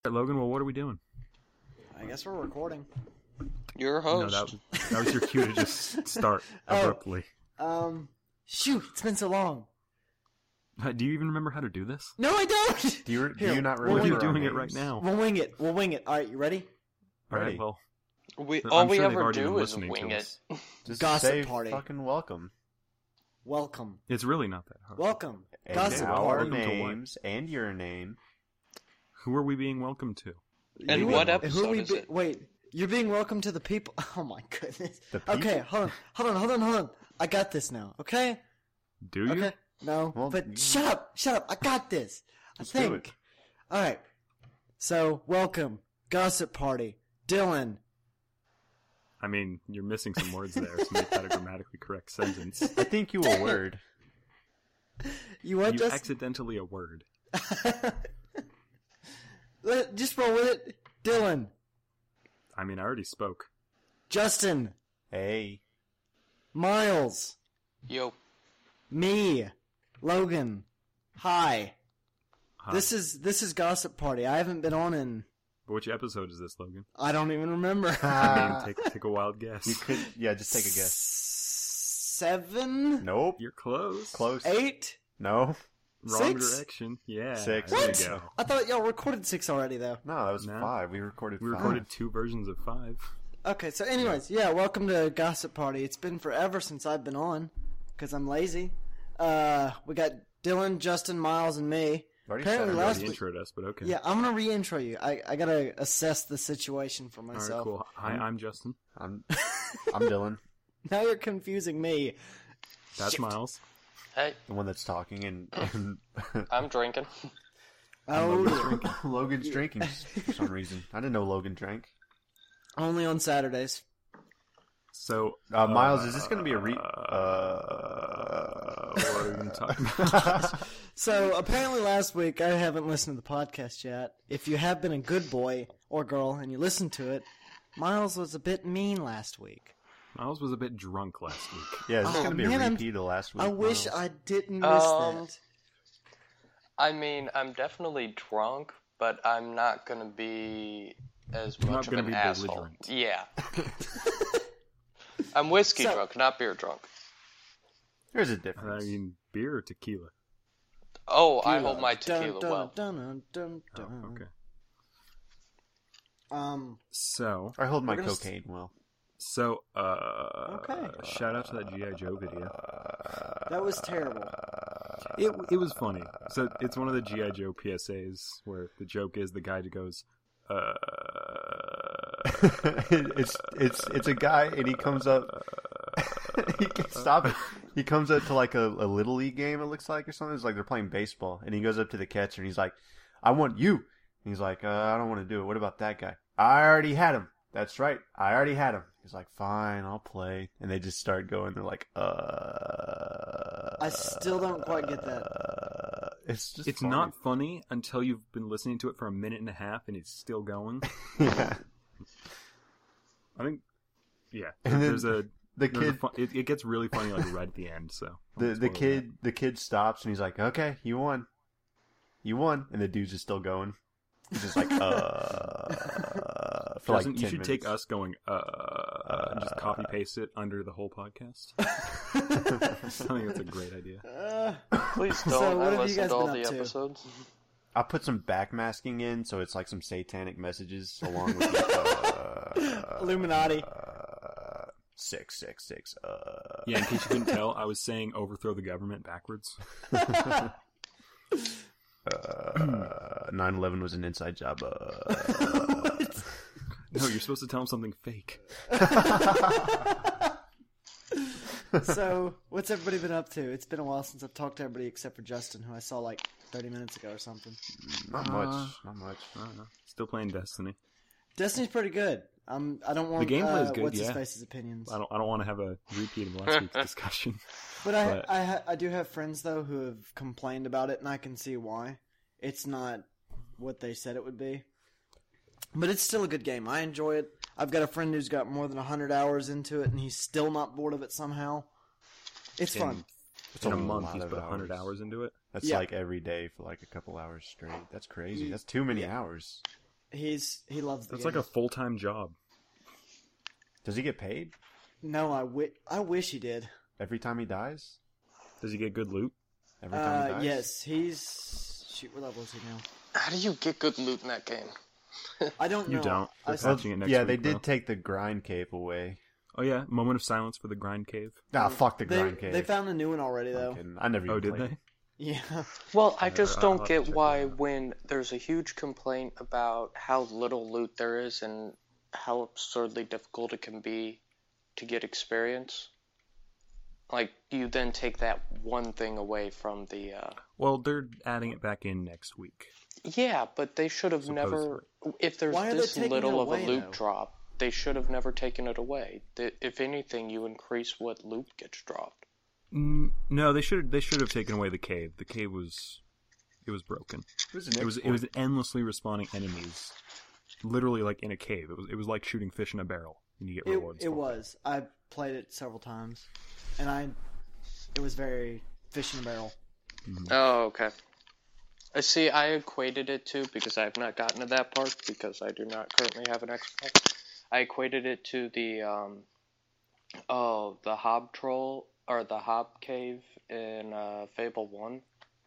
right, Logan, well, what are we doing? I guess we're recording. You're a host. No, that was your cue to just start abruptly. Shoot, it's been so long. Do you even remember how to do this? No, I don't! Do you Here, not What remember are you our doing it names? right now? We'll wing it. Alright, you ready? All right, Ready. well, All I'm we sure they've ever already been do is listening to wing it. us. Just Gossip say party. fucking welcome. Welcome. It's really not that hard. Welcome. And Gossip our party. Welcome to what? names and your name. Who are we being welcomed to? And You- what who are episode we is it? Wait, you're being welcome to the people. Oh my goodness. The people? Okay, hold on. I got this now, okay? Do you? Okay. No, Well, but you- shut up. I got this. I Let's do think. it. Alright. So, welcome. Gossip party. Dylan. I mean, you're missing some words there to make that a grammatically correct sentence. I think you a word. You what, You Justin? accidentally a word. Just roll with it. Dylan. I mean, I already spoke. Justin. Hey. Miles. Yo. Me. Logan. Hi. Hi. This is Gossip Party. I haven't been on in But which episode is this, Logan? I don't even remember. I mean, take a wild guess. You could, yeah, just take a guess. 7? Nope. You're close. Close. 8? No. Wrong 6? direction. Yeah. 6. There What? you go. I thought y'all recorded 6 already though. No, that was No. 5. We recorded We 5. recorded 2 versions of 5. Okay, so anyways, yeah, welcome to Gossip Party. It's been forever since I've been on, because I'm lazy. We got Dylan, Justin, Miles, and me. Already Apparently said it. last Already week- introed us, but okay. Yeah, I'm gonna re-intro you. I gotta assess the situation for All right, myself. cool. Hi, I'm Justin. I'm Dylan, Now you're confusing me. That's Shit. Miles. Hey, the one that's talking, and I'm drinking. Oh, Logan's drinking for some reason. I didn't know Logan drank. only on Saturdays. So, Miles, is this going to be a what are we going to talk about? So apparently last week I haven't listened to the podcast yet. If you have been a good boy or girl and you listened to it, Miles was a bit mean last week. Miles was a bit drunk last week. Yeah, this is Oh, going to be man, a I'm- repeat of last week. I wish Miles. I didn't miss that. I mean, I'm definitely drunk, but I'm not gonna be as You're much not of gonna an be asshole. belligerent. Yeah. I'm whiskey So- drunk, not beer drunk. There's a I difference. mean, beer or tequila? Oh, I Tequila. hold my Dun, tequila dun, well. dun, dun, Oh, dun. okay. So, I hold my We're gonna cocaine well. Okay. shout out to that G.I. Joe video. That was terrible. It was funny. So, it's one of the G.I. Joe PSAs where the joke is the guy goes, it's a guy and he comes up. He can't stop it. He comes up to like a little league game. It looks like or something. It's like they're playing baseball, and he goes up to the catcher and he's like, "I want you." And he's like, "I don't want to do it. What about that guy? I already had him. That's right. I already had him." He's like, "Fine, I'll play." And they just start going. They're like, I still don't quite get that. It's just it's funny. not funny until you've been listening to it for a minute and a half and it's still going. Yeah. I think, yeah. And then There's a The there's a kid, fun, it gets really funny like right at the end. So the kid stops and he's like, "Okay, you won, and the dude's just still going. He's just like, for like 10 you should minutes. take us going and just copy paste it under the whole podcast. I think that's a great idea. Please So don't. what I have you listened guys to all been the up to? episodes. I'll put some backmasking in, so it's like some satanic messages along with the, Illuminati. 666. Yeah, in case you couldn't tell, I was saying overthrow the government backwards. 9/11 was an inside job. No, you're supposed to tell them something fake. So, what's everybody been up to? It's been a while since I've talked to everybody except for Justin, who I saw like 30 minutes ago or something. Not much. Not much. I don't know. Still playing Destiny. Destiny's pretty good. I don't want The gameplay is good, what's his yeah. face's opinions. I don't want to have a repeat of last week's discussion. But but- I do have friends though who have complained about it, and I can see why. It's not what they said it would be, but it's still a good game. I enjoy it. I've got a friend who's got more than 100 hours into it, and he's still not bored of it somehow. It's fun. It's In a a month, lot he's of put 100 hours into it. That's Yeah. like every day for like a couple hours straight. That's crazy. That's too many hours. He loves the That's game. like a full-time job. Does he get paid No, I wish he did. every time he dies? Does he get good loot? Every time he dies? Yes, he's... Shoot, what level is he now? How do you get good loot in that game? I don't know. You don't. I They're saw- patching it next yeah, week, they did bro. take the grind cave away. Oh yeah, moment of silence for the grind cave. Nah, fuck the grind they, cave. they found a new one already, I'm though. kidding. I never even Oh, did played they? it. Yeah. Well, I just I'll don't have to get check why that out. when there's a huge complaint about how little loot there is and how absurdly difficult it can be to get experience, like, you then take that one thing away from the, Well, they're adding it back in next week. Yeah, but they should have never, if there's Why are they this taking little it of away, a loot though? drop, they should have never taken it away. If anything, you increase what loot gets dropped. No, they should have taken away the cave. The cave was broken. It was endlessly respawning enemies, literally like in a cave. It was like shooting fish in a barrel, and you get rewards. It was. I played it several times, and it was very fish in a barrel. Oh, okay. I see. I equated it to, because I have not gotten to that part because I do not currently have an Xbox. I equated it to the Hob Troll or the Hob Cave in Fable 1.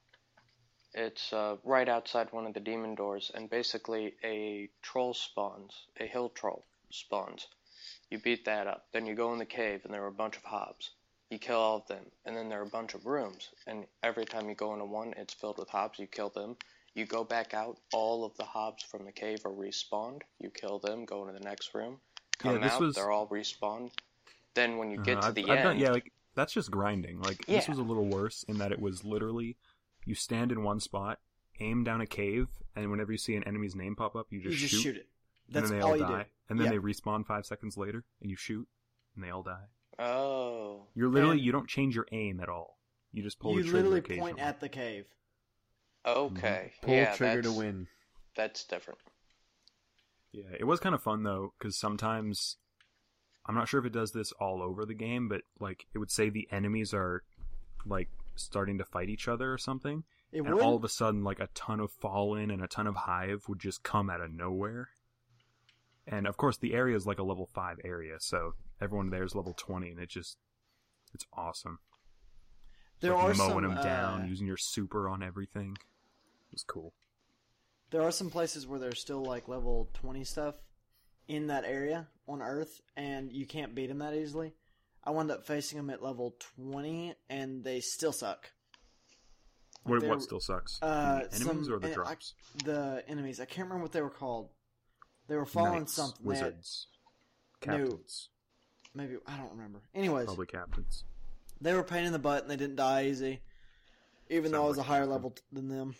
It's right outside one of the demon doors, and basically a troll spawns, a hill troll spawns. You beat that up, then you go in the cave, and there are a bunch of hobs. You kill all of them, and then there are a bunch of rooms, and every time you go into one, it's filled with hobs. You kill them, you go back out, all of the hobs from the cave are respawned. You kill them, go into the next room, come this out, was- they're all respawned. Then when you get to the I've end, done, like that's just grinding. Like this Yeah. was a little worse in that it was literally you stand in one spot, aim down a cave, and whenever you see an enemy's name pop up, you You just just shoot it. and That's then they all all you die, do. and then Yeah. they respawn 5 seconds later, and you shoot, and they all die. oh, You're literally And- you don't change your aim at all. You just pull You the trigger literally occasionally. point at the cave. okay, Pull yeah, trigger to that's- win. That's different. Yeah, it was kind of fun though, because sometimes I'm not sure if it does this all over the game, but like it would say the enemies are like starting to fight each other or something, It and would. all of a sudden like a ton of Fallen and a ton of Hive would just come out of nowhere. And of course the area is like a level 5 area, so everyone there is level 20, and it's awesome. There Like are mowing some them down, using your super on everything. It was cool. There are some places where there's still like level 20 stuff in that area on Earth, and you can't beat them that easily. I wound up facing them at level 20, and they still suck. Like, What still sucks? Uh, The enemies or the and drops? The enemies. I can't remember what they were called. They were following Knights, something. They had- wizards, captains, maybe I don't remember. Anyways, probably captains. they were a pain in the butt, and they didn't die easy, even though I was Sounds a like higher captain. level than them.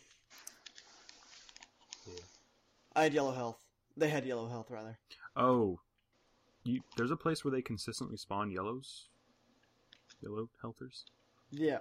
Yeah. I had yellow health. They had yellow health rather. Oh, there's a place where they consistently spawn yellow helters. Yeah.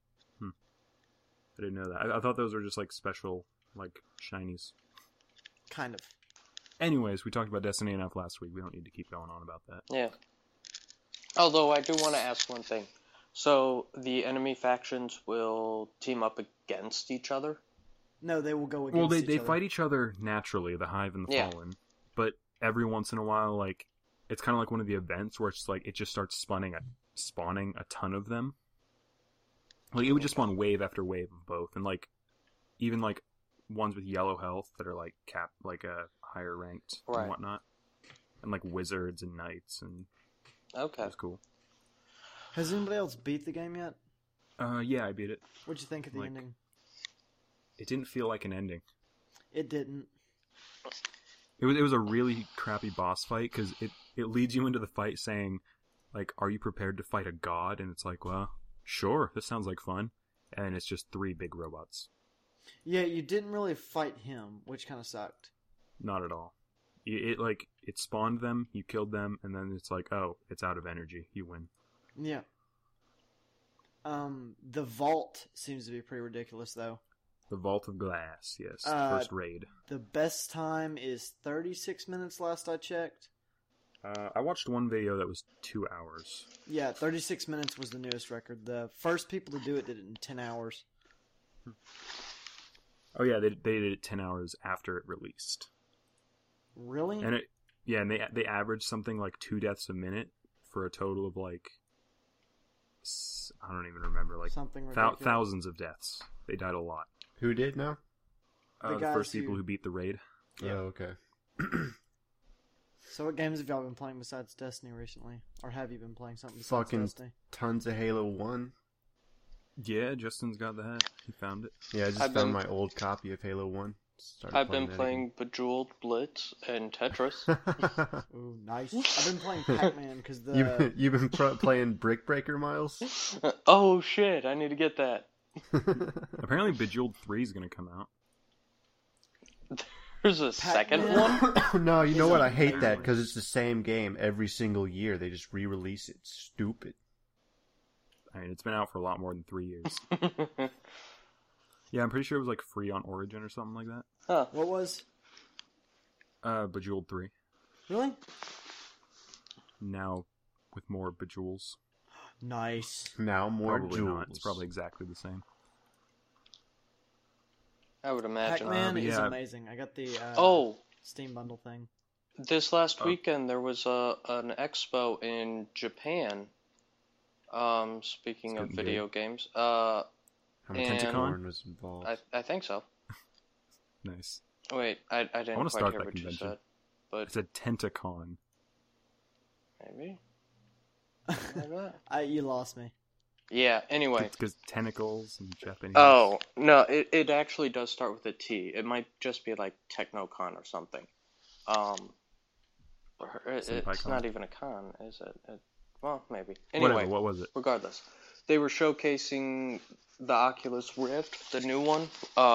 I didn't know that. I thought those were just like special, like shinies. Kind of. Anyways, we talked about Destiny enough last week. We don't need to keep going on about that. Yeah. Although I do want to ask one thing. So the enemy factions will team up against each other? No, they will go against Well, they each other. fight each other naturally, the Hive and the Yeah. Fallen. But every once in a while, like it's kind of like one of the events where it's like it just starts spawning a ton of them. Like it would just spawn wave after wave of both, and like even like ones with yellow health that are like higher ranked Right. and whatnot, and like wizards and knights, and Okay. it was cool. Has anybody else beat the game yet? Yeah, I beat it. What'd you think of the Like- ending? It didn't feel like an ending. It didn't. It was a really crappy boss fight because it leads you into the fight saying, like, are you prepared to fight a god? And it's like, well, sure, this sounds like fun. And it's just 3 big robots. Yeah, you didn't really fight him, which kind of sucked. Not at all. It spawned them, you killed them, and then it's like, oh, it's out of energy. You win. Yeah. The vault seems to be pretty ridiculous, though. The Vault of Glass, yes. First raid. The best time is 36 minutes last I checked. I watched one video that was 2 hours. Yeah, 36 minutes was the newest record. The first people to do it did it in 10 hours. Oh yeah, they did it 10 hours after it released. Really? And and they average something like 2 deaths a minute for a total of like I don't even remember, like Something ridiculous. thousands of deaths. They died a lot. Who did now? The The guys first people who- who beat the raid. Yeah. Oh, okay. So what games have y'all been playing besides Destiny recently? Or have you been playing something besides Fucking Destiny? tons of Halo 1. Yeah, Justin's got that. He found it. Yeah, I just I've found been- my old copy of Halo 1. Started I've been that playing Bejeweled, Blitz, and Tetris. again. Ooh, nice. I've been playing Pac-Man because the... You've been playing Brick Breaker, Miles? Oh shit! I need to get that. Apparently, Bejeweled 3 is going to come out. There's a second Pac-Man? one. No, you know It's what? I hate that amazing. because it's the same game every single year. They just re-release it. Stupid. I mean, it's been out for a lot more than 3 years. Yeah, I'm pretty sure it was like free on Origin or something like that. Huh. What was? Bejeweled 3. Really? Now with more Bejewels. Nice. Now more Probably jewels. not. It's probably exactly the same. I would imagine. Pac-Man but is yeah. amazing. I got the Oh, Steam bundle thing. this last Oh. weekend there was an expo in Japan. Speaking It's of getting video games, How much And- Tentacon was involved? I think so. Nice. Wait, I didn't wanna quite start hear that what you convention. said, but It's a Tentacon. maybe. Something like that. You lost me. Yeah. Anyway. Because tentacles and Japanese. Oh no, it actually does start with a T. It might just be like Technocon or something. It's Senpai-con. not even a con, is it? Well, maybe. Anyway, Whatever, what was it? regardless, they were showcasing the Oculus Rift, the new one,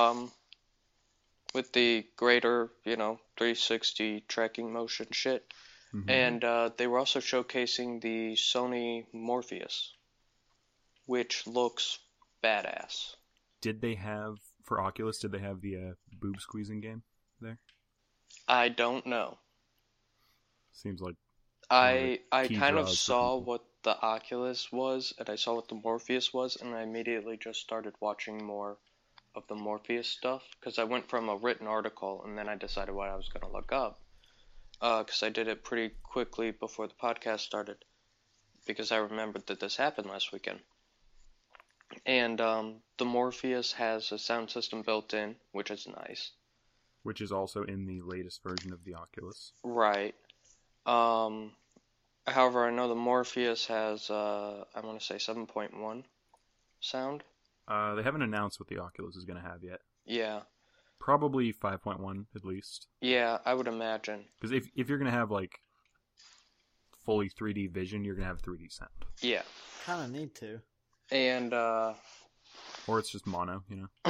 with the greater, 360 tracking motion shit, Mhm. and they were also showcasing the Sony Morpheus, which looks badass. Did they have, for Oculus, did they have the boob squeezing game there? I don't know. Seems like I key kind of draws for saw people. what the Oculus was, and I saw what the Morpheus was, and I immediately just started watching more of the Morpheus stuff, because I went from a written article, and then I decided what I was going to look up, because I did it pretty quickly before the podcast started, because I remembered that this happened last weekend. And the Morpheus has a sound system built in, which is nice. which is also in the latest version of the Oculus. Right. However, I know the Morpheus has, I want to say 7.1 sound. They haven't announced what the Oculus is going to have yet. Yeah. Probably 5.1 at least. Yeah, I would imagine. Because if you're going to have like fully 3D vision, you're going to have 3D sound. Yeah. Kind of need to. And, Or it's just mono, you know?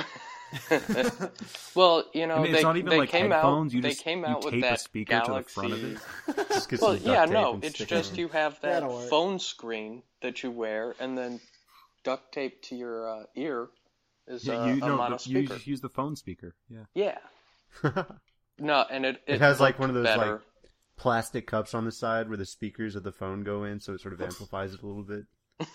well, I mean, it's not even like came headphones. out, You they just came you out tape with that a speaker Galaxy... to the front of it. Just get Well, some yeah, duct tape no, and it's stick it just in. you have that That'll work. phone screen that you wear, and then duct tape to your ear is Yeah, a you mono you speaker. just use the phone speaker. Yeah. Yeah. No, and it It has like looked one of those better. like plastic cups on the side where the speakers of the phone go in, so it sort of amplifies it a little bit.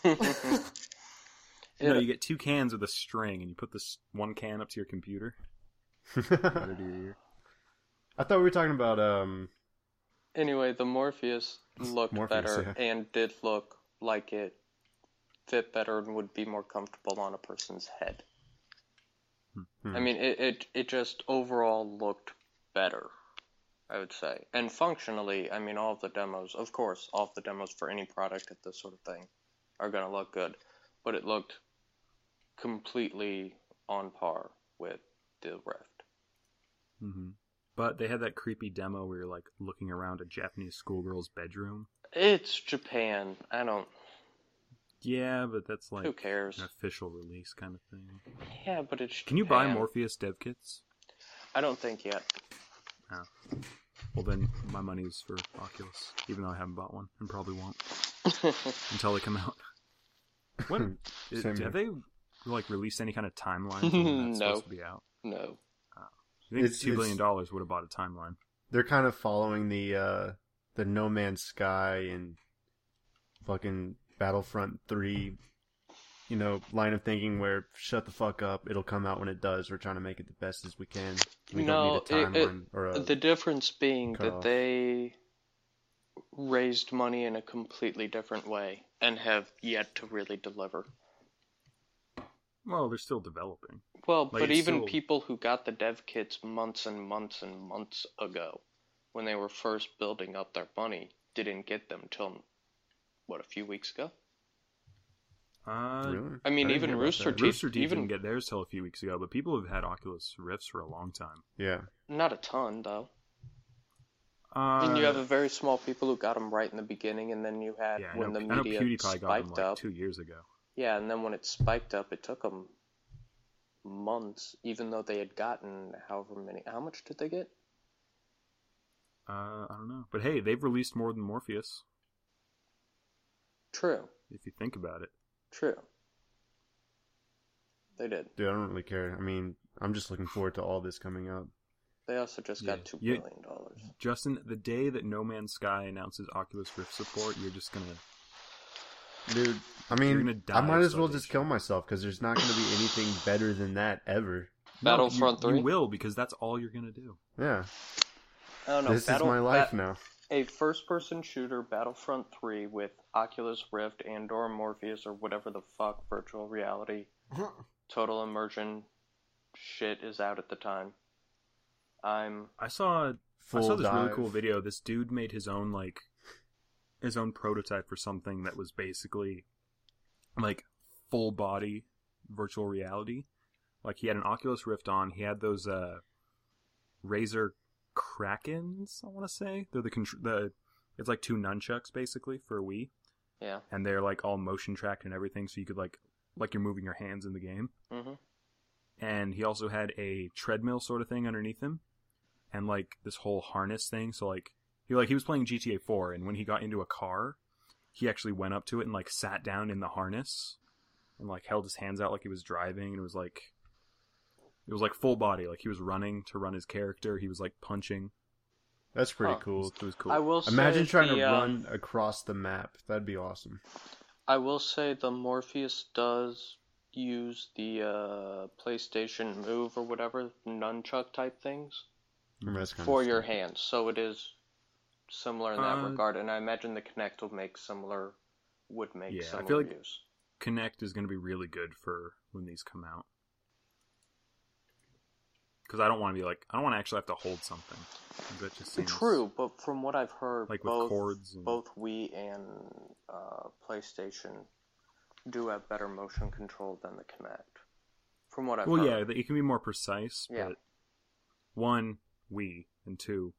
No, you get 2 cans with a string, and you put this one can up to your computer. Put it to your ear. I thought we were talking about Anyway, the Morpheus looked Morpheus, better yeah. and did look like it fit better and would be more comfortable on a person's head. Hmm. I mean, it just overall looked better, I would say. And functionally, I mean, all of the demos, of course, all of the demos for any product at this sort of thing are going to look good. But it looked completely on par with the Rift. Hmm. But they had that creepy demo where you're like looking around a Japanese schoolgirl's bedroom. It's Japan. I don't... Yeah, but that's like Who cares? an official release kind of thing. Yeah, but it's Can you buy Japan. Morpheus dev kits? I don't think yet. Oh. Well, then my money is for Oculus, even though I haven't bought one and probably won't until they come out. When Same here. have they like released any kind of timeline for when that's No. supposed to be out? No. I think It's- $2 billion would have bought a timeline. They're kind of following the No Man's Sky and fucking Battlefront 3 line of thinking where shut the fuck up, it'll come out when it does. We're trying to make it the best as we can. We No, don't need a timeline or a the difference being that cutoff. they raised money in a completely different way and have yet to really deliver. Well, they're still developing. Well, Like, but it's even still- people who got the dev kits months and months and months ago, when they were first building up their money, didn't get them till, what, a few weeks ago? Really? I mean, didn't even hear about Rooster that. Teeth- Rooster Teeth even- didn't get theirs till a few weeks ago, but people have had Oculus Rifts for a long time. Yeah. Not a ton, though. I mean, you have a very small people who got them right in the beginning, and then you had yeah, when the I know media PewDiePie got them spiked like up. 2 years ago. Yeah, and then when it spiked up, it took them months, even though they had gotten however many. How much did they get? I don't know, but hey, they've released more than Morpheus. True, If you think about it. true. They did. Dude, I don't really care. I mean, I'm just looking forward to all this coming out. They also just Yeah. got $2 You- billion. Justin, the day that No Man's Sky announces Oculus Rift support, you're just gonna. Dude, I You're mean, gonna die I might of as well just starvation. kill myself because there's not going to be anything better than that ever. Battlefront No, you 3? will, because that's all you're gonna do. Yeah, I don't know. this is my life now. A first-person shooter, Battlefront 3, with Oculus Rift and/or Morpheus or whatever the fuck virtual reality, total immersion shit is out at the time. I saw Full this really dive. cool video. This dude made his own prototype for something that was basically like full body virtual reality. Like he had an Oculus Rift on. He had those Razer Krakens, I want to say. They're it's like 2 nunchucks basically for a Wii, Yeah. and they're like all motion tracked and everything, so you could like you're moving your hands in the game. Mm-hmm. And he also had a treadmill sort of thing underneath him, and like this whole harness thing. So he was playing GTA 4, and when he got into a car, he actually went up to it and like sat down in the harness and like held his hands out like he was driving, and it was like full body, like he was running to run his character. He was like punching. That's pretty Huh. cool. It was cool. I will say Imagine trying to the, run across the map. That'd be awesome. I will say the Morpheus does use the PlayStation Move or whatever nunchuck type things I mean, that's kinda for your stupid. hands, so it is similar in that Uh, regard. And I imagine the Kinect would make similar Yeah, I feel like- use. Kinect is going to be really good for when these come out. Because I don't want to actually have to hold something. That just seems True, but from what I've heard, like with both cords and... both Wii and PlayStation do have better motion control than the Kinect. From what I've Well, heard. yeah, it can be more precise, Yeah. but 1, Wii, and 2,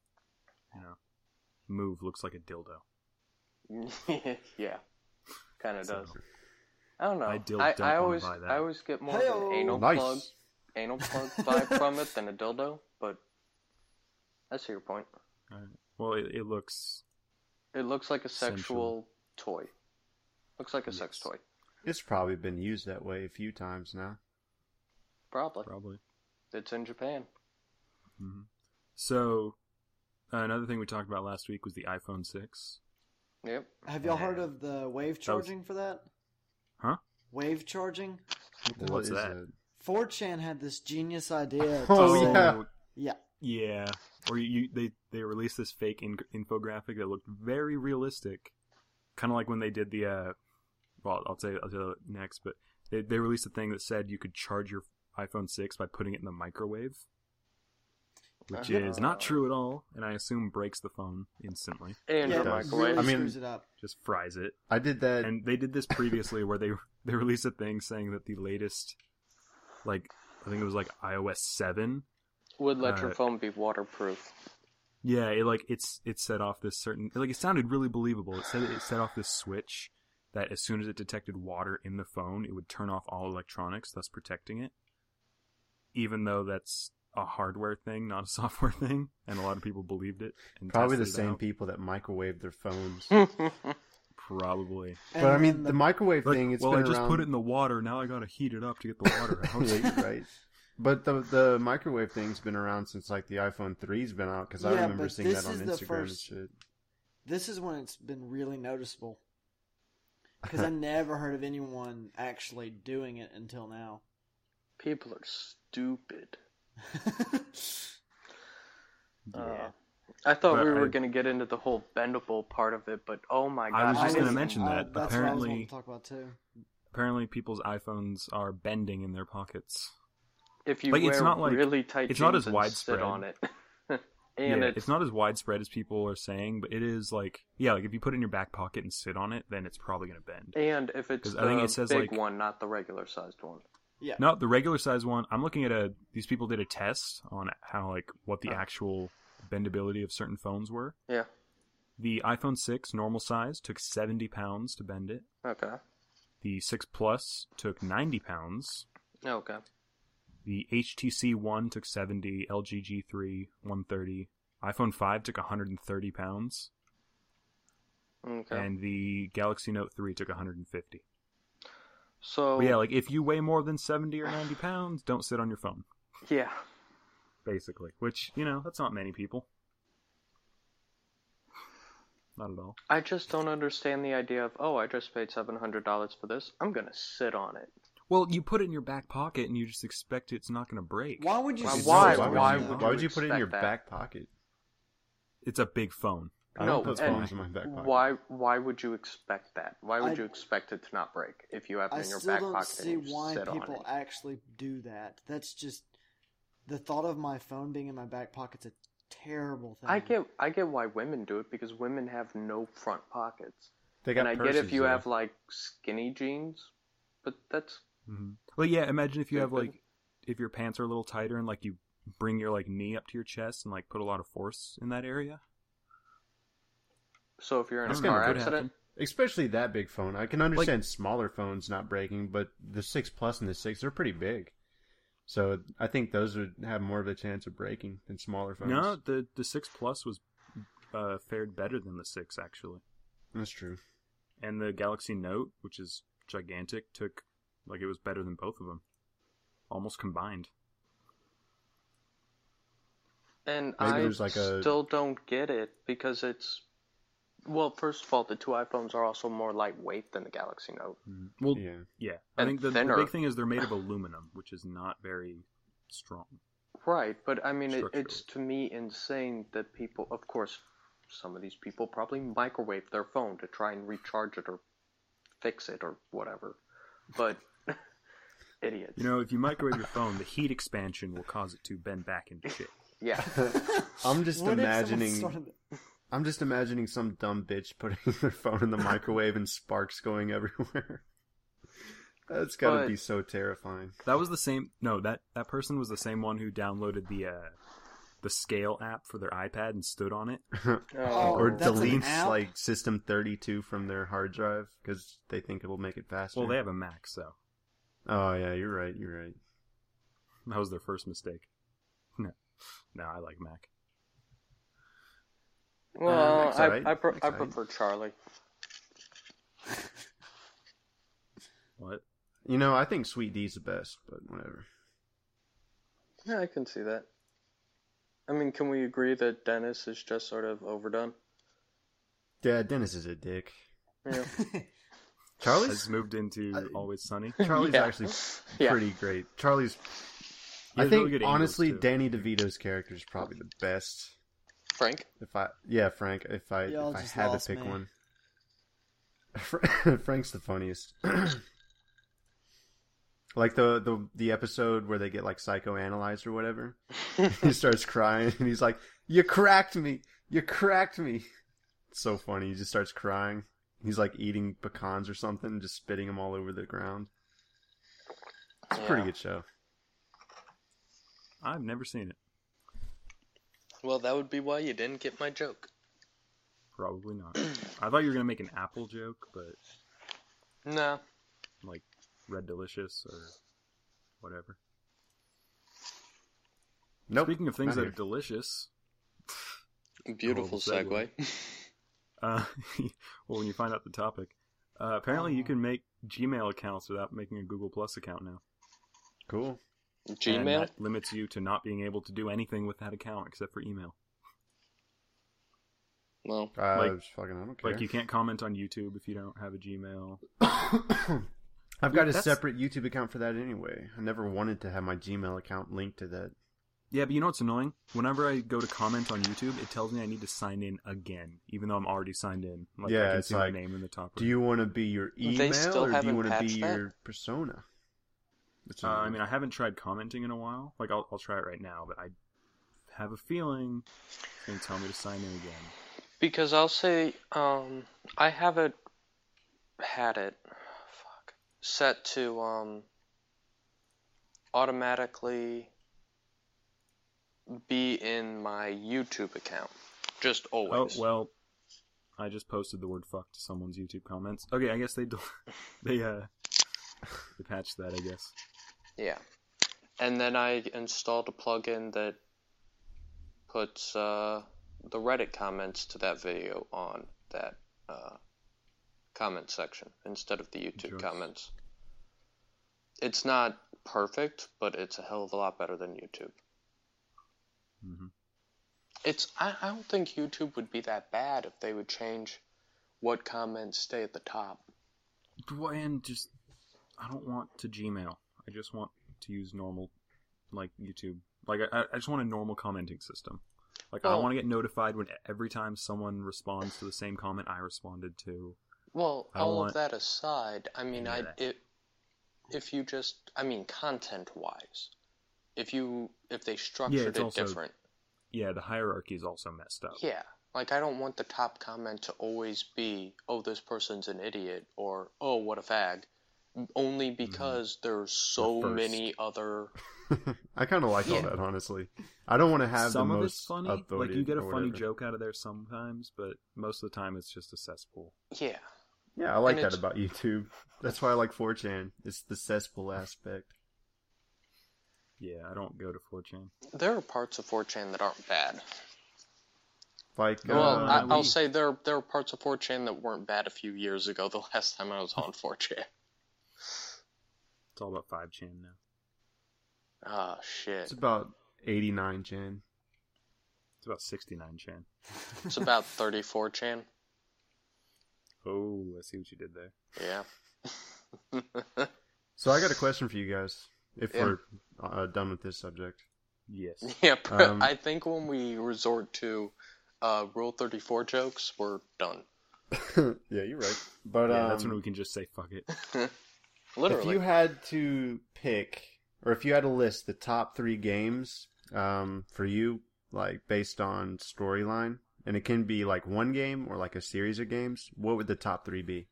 Move looks like a dildo. Yeah, kind of So, does. I don't know. I don't I wanna always buy that. I always get more of Hey-o. an anal Nice. plug vibe from it than a dildo. But I see your point. Well, it looks... It looks like a Sensual. sexual toy. Looks like a sex Yes. toy. It's probably been used that way a few times now. Probably. Probably. It's in Japan. Hmm. So, another thing we talked about last week was the iPhone 6. Yep. Have y'all heard of the wave That was- charging for that? Huh? Wave charging? What What's is that? it? 4chan had this genius idea. to Oh, say- yeah. Yeah. Yeah. Or they released this fake infographic that looked very realistic. Kind of like when they did the... well, I'll tell you next, but they released a thing that said you could charge your iPhone 6 by putting it in the microwave. Which is not true at all, and I assume breaks the phone instantly. And Yeah, your it does. microwave. really I mean- screws it up. Just fries it. I did that. And they did this previously where they released a thing saying that the latest, I think it was iOS 7. Would let your uh, phone be waterproof. Yeah, it set off this certain, it sounded really believable. It set off this switch that as soon as it detected water in the phone, it would turn off all electronics, thus protecting it. Even though that's a hardware thing, not a software thing, and a lot of people believed it. And Probably the tested it same out. people that microwave their phones. Probably. And But I then mean, the microwave thing, it's well, been I just around... put it in the water. Now I gotta heat it up to get the water out. right. But the microwave thing's been around since the iPhone 3's been out because I Yeah, remember but seeing this that on is the Instagram first- and shit. This is when it's been really noticeable. Because I never heard of anyone actually doing it until now. People are stupid. I thought But we were going to get into the whole bendable part of it, but oh my god. I was just going to mention that. That's what I was going to talk about too. Apparently, people's iPhones are bending in their pockets. If you Like, wear it's not like- really tight it's jeans not as and widespread. sit on it. Yeah, it's not as widespread as people are saying, but it is like, yeah, like if you put it in your back pocket and sit on it, then it's probably going to bend. And if it's 'Cause the I think it says, big like- one, not the regular sized one. Yeah. No, the regular size one, I'm looking at these people did a test on how, like, what the Oh. actual bendability of certain phones were. Yeah. The iPhone 6 normal size took 70 pounds to bend it. Okay. The 6 Plus took 90 pounds. Okay. The HTC One took 70, LG G3 130, iPhone 5 took 130 pounds, Okay. and the Galaxy Note 3 took 150. So But yeah, like if you weigh more than 70 or 90 pounds, don't sit on your phone, yeah. basically. Which, that's not many people. Not at all. I just don't understand the idea of, I just paid $700 for this. I'm gonna sit on it. Well, you put it in your back pocket and you just expect it's not going to break. Why would you? Why? sit on Why it? would Why would you put it in your expect back that? pocket? It's a big phone. I No, don't put and phones in my back pocket. Why would you expect that? Why would I- you expect it to not break if you have it I in your still back don't pocket see and you why sit on people it? actually do that. That's just the thought of my phone being in my back pocket's a terrible thing. I get why women do it because women have no front pockets. They got And I get if purses, you though. have like skinny jeans, but that's Mm-hmm. Well, yeah, imagine if you have, Stupid. like, if your pants are a little tighter and, like, you bring your, like, knee up to your chest and, like, put a lot of force in that area. so if you're in That's a gonna car could accident, happen. Especially that big phone. I can understand smaller phones not breaking, but the 6 Plus and the 6, they're pretty big. So I think those would have more of a chance of breaking than smaller phones. No, the 6 Plus was fared better than the 6, actually. That's true. And the Galaxy Note, which is gigantic, it was better than both of them. Almost combined. and Maybe I there's like a- still don't get it because it's well, first of all, the two iPhones are also more lightweight than the Galaxy Note. Well, Yeah. yeah. I And think the thinner. big thing is they're made of aluminum, which is not very strong. Right, but I mean, Structurally. it's to me insane that people, of course, some of these people probably microwave their phone to try and recharge it or fix it or whatever. But idiots. If you microwave your phone, the heat expansion will cause it to bend back into shit. Yeah. I'm just What if someone imagining. started- I'm just imagining some dumb bitch putting their phone in the microwave and sparks going everywhere. That's gotta But- be so terrifying. That was the same. No, that person was the same one who downloaded the Scale app for their iPad and stood on it. Oh, Or that's an deletes app? like System 32 from their hard drive because they think it will make it faster. Well, they have a Mac, so Oh yeah, you're right. You're right. that was their first mistake. No, I like Mac. Well, Mac's alright. I Mac's alright. prefer Charlie. What? I think Sweet D's the best, but whatever. Yeah, I can see that. I mean, can we agree that Dennis is just sort of overdone? Yeah, Dennis is a dick. Yeah. Charlie's Has moved into Always Sunny. Charlie's Yeah. actually Yeah. pretty great. Charlie's. He I has really think good angles, honestly, too. Danny DeVito's character is probably the best. Frank? Frank. If I Y'all if I just had to lost pick me. one, Frank's the funniest. Like the episode where they get like psychoanalyzed or whatever. He starts crying and he's like, "You cracked me! You cracked me!" It's so funny. He just starts crying. He's like eating pecans or something, just spitting them all over the ground. It's a pretty Yeah. good show. I've never seen it. Well, that would be why you didn't get my joke. Probably not. I thought you were gonna make an Apple joke, but No. like Red Delicious or whatever. Nope. Speaking of things not that are here. delicious, Beautiful Horrible segue. segue. Well, when you find out the topic, apparently you can make Gmail accounts without making a Google Plus account now. Cool. And Gmail? that limits you to not being able to do anything with that account except for email. Well, Like- fucking, I don't care. Like, you can't comment on YouTube if you don't have a Gmail. I've got a That's- separate YouTube account for that anyway. I never wanted to have my Gmail account linked to that. Yeah, but you know what's annoying? Whenever I go to comment on YouTube, it tells me I need to sign in again, even though I'm already signed in. Like, Yeah, I can it's see like, my name in the top Do right. you want to be your email still or do you haven't want to be patched that? your persona? Which I mean, I haven't tried commenting in a while. Like, I'll try it right now, but I have a feeling it's going to tell me to sign in again. because I'll say, I haven't had it set to automatically be in my YouTube account. Just Oh, always. well, I just posted the word fuck to someone's YouTube comments. Okay, I guess they they patched that, I guess. Yeah. And then I installed a plugin that puts the Reddit comments to that video on that comment section instead of the YouTube Just- comments. It's not perfect, but it's a hell of a lot better than YouTube. hmm I don't think YouTube would be that bad if they would change what comments stay at the top. And just, I don't want to Gmail. I just want to use normal, like, YouTube. Like, I just want a normal commenting system. Like, I Well- don't want to get notified when every time someone responds to the same comment I responded to. Well, I all want- of that aside, I mean, Yeah. if you just, I mean, content-wise, if they structured it's it also- different, Yeah, the hierarchy is also messed up. yeah, like I don't want the top comment to always be, "Oh, this person's an idiot," or "Oh, what a fag," only because there's so first. many other. I kind of like all Yeah. that, honestly. I don't want to have Some the of most it's funny. upvoted Like, you get a or funny whatever. joke out of there sometimes, but most of the time it's just a cesspool. Yeah, Yeah, I like And that it's- about YouTube. That's why I like 4chan. It's the cesspool aspect. Yeah, I don't go to 4chan. there are parts of 4chan that aren't bad. Like, Well, Uh, I'll say there are parts of 4chan that weren't bad a few years ago. The last time I was on 4chan. It's all about 5chan now. Ah, shit. it's about 89chan. It's about 69chan. It's about 34chan. Oh, I see what you did there. Yeah. So I got a question for you guys. If Yeah. we're done with this subject. Yes. Yeah, Um, I think when we resort to Rule 34 jokes, we're done. Yeah, you're right. But Yeah, that's when we can just say fuck it. Literally. if you had to pick, or if you had to list the top 3 games for you, like based on storyline, and it can be like one game or like a series of games, what would the top 3 be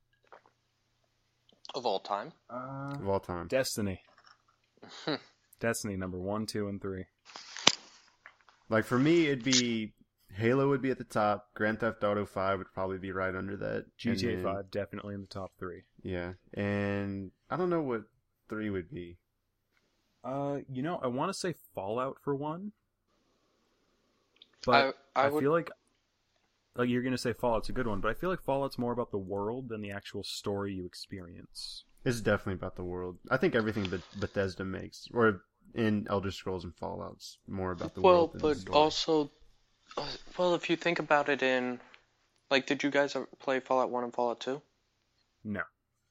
Of all time. of all time? Destiny. Destiny number 1, 2, and 3. Like for me, it'd be Halo would be at the top. Grand Theft Auto 5 would probably be right under that. GTA And then- 5 definitely in the top 3. Yeah, and I don't know what 3 would be. I want to say Fallout for 1. But I I would. feel like you're gonna say Fallout's a good one, but I feel like Fallout's more about the world than the actual story you experience. It's definitely about the world. I think everything Bethesda makes, or in Elder Scrolls and Fallout's more about the Well, world than the but story. also, well, if you think about it in, like, did you guys ever play Fallout 1 and Fallout 2? No.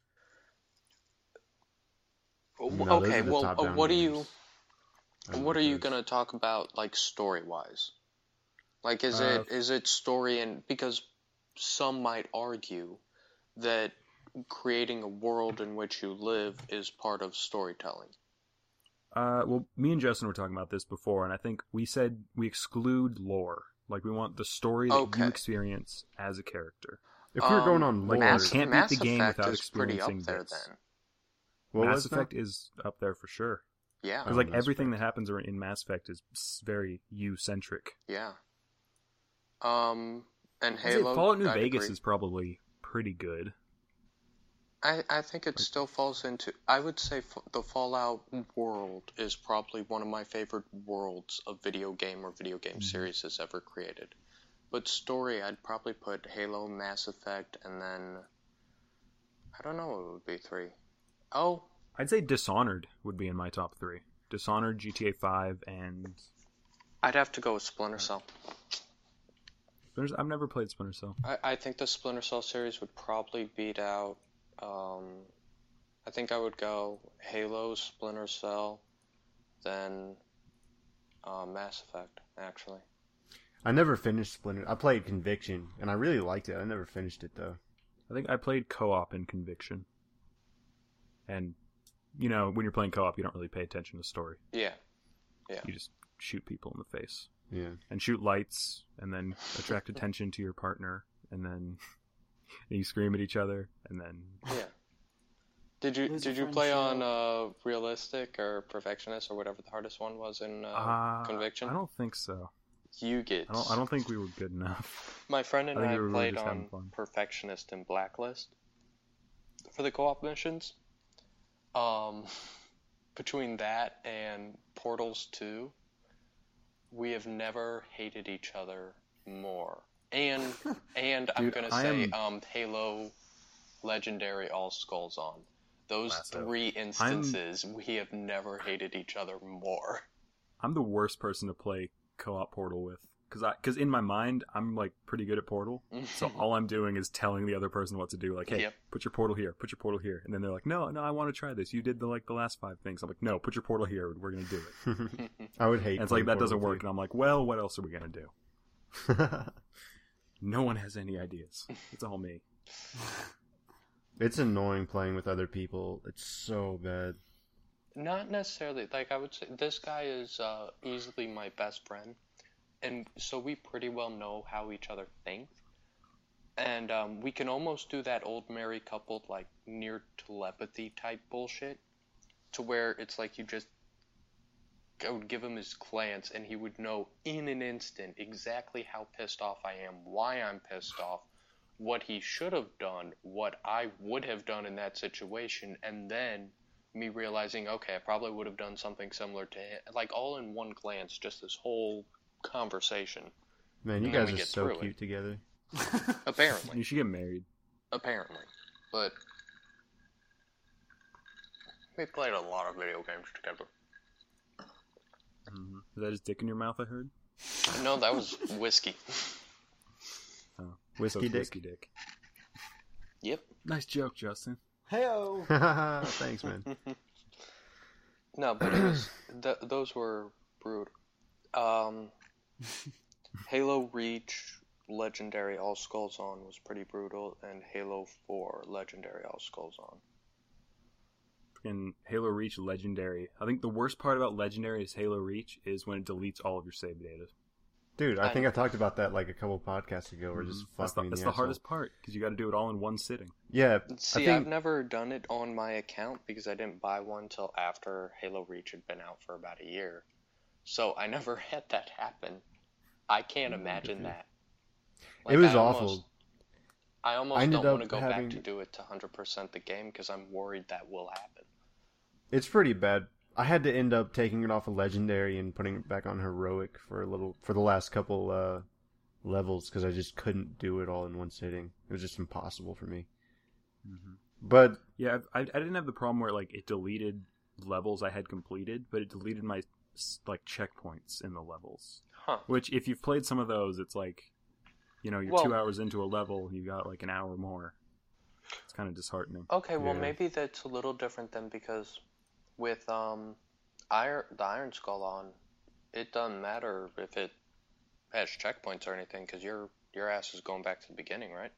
No, those Okay, are the well, top-down what games. are you gonna talk about, like, story-wise? Like, is it story and because some might argue that creating a world in which you live is part of storytelling. Well, me and Justin were talking about this before, and I think we said we exclude lore. Like, we want the story that Okay. you experience as a character. If we were going on lore, Mass- can't beat Mass the game Effect without is pretty up experiencing there this. then. what Mass was that? Effect is up there for sure. Yeah, Because, Oh, like, Mass everything Effect. that happens in Mass Effect is very you-centric. yeah. And I'd say Halo. Fallout New I'd Vegas agree. is probably pretty good. I think it still falls into. I would say the Fallout world is probably one of my favorite worlds of video game or video game series has ever created. But story, I'd probably put Halo, Mass Effect, and then I don't know what would be 3. Oh, I'd say Dishonored would be in my top 3. Dishonored, GTA 5, and... I'd have to go with Splinter Cell. I've never played Splinter Cell. I think the Splinter Cell series would probably beat out. I think I would go Halo, Splinter Cell, then Mass Effect. Actually, I never finished Splinter. I played Conviction, and I really liked it. I never finished it though. I think I played co-op in Conviction. And, you know, when you're playing co-op, you don't really pay attention to story. yeah. You just shoot people in the face. Yeah. And shoot lights, and then attract attention to your partner, and then you scream at each other, and then... Yeah. Did you Friend play show. on realistic or perfectionist or whatever the hardest one was in Conviction? I don't think so. You get. I don't think we were good enough. My friend and I think I we were played just having on fun. perfectionist and blacklist for the co-op missions. Between that and Portals 2, we have never hated each other more. And I'm Dude, gonna I say am- Halo Legendary All Skulls On. Those Massive. 3 instances, we have never hated each other more. I'm the worst person to play co-op Portal with. Because in my mind, I'm, like, pretty good at Portal. So all I'm doing is telling the other person what to do. Like, hey, Yep. put your portal here. Put your portal here. And then they're like, no, I want to try this. You did the last 5 things. I'm like, no, put your portal here. We're going to do it. I would hate. And it's like, playing that doesn't Portal work. And I'm like, well, what else are we going to do? 2. No one has any ideas. It's all me. It's annoying playing with other people. It's so bad. Not necessarily. Like, I would say this guy is easily my best friend. And so we pretty well know how each other think. And we can almost do that old married couple, like, near telepathy type bullshit. To where it's like you just... I would give him his glance and he would know in an instant exactly how pissed off I am, why I'm pissed off, what he should have done, what I would have done in that situation, and then me realizing, okay, I probably would have done something similar to him. Like, all in one glance, just this whole conversation. Man, you And then guys we are get so through it. cute together. Apparently. You should get married. Apparently. But we played a lot of video games together. Mm-hmm. Is that his dick in your mouth, I heard? No, that was whiskey. Oh, Whiskey so it's dick. Whiskey dick. Yep. Nice joke, Justin. Heyo. Thanks, man. No, but it was those were brutal. Halo Reach Legendary All Skulls On was pretty brutal, and Halo 4 Legendary All Skulls On. In Halo Reach Legendary, I think the worst part about Legendary is Halo Reach is when it deletes all of your save data. Dude, I think I talked about that like a couple podcasts ago. We're just That's fucking the asshole. hardest part because you got to do it all in one sitting. Yeah, See, I think, I've never done it on my account because I didn't buy one till after Halo Reach had been out for about a year. So I never had that happen. I can't imagine that. it was I awful. I almost ended don't want to up go having- back to do it to 100% the game because I'm worried that will happen. It's pretty bad. I had to end up taking it off of Legendary and putting it back on Heroic for the last couple levels because I just couldn't do it all in one sitting. It was just impossible for me. Mm-hmm. But Yeah, I didn't have the problem where like it deleted levels I had completed, but it deleted my like checkpoints in the levels. Huh. Which, if you've played some of those, it's like, you know, you're Well- 2 hours into a level, you got like an hour more. It's kind of disheartening. Okay, well Yeah. maybe that's a little different then because with the Iron Skull on, it doesn't matter if it has checkpoints or anything because your ass is going back to the beginning, right?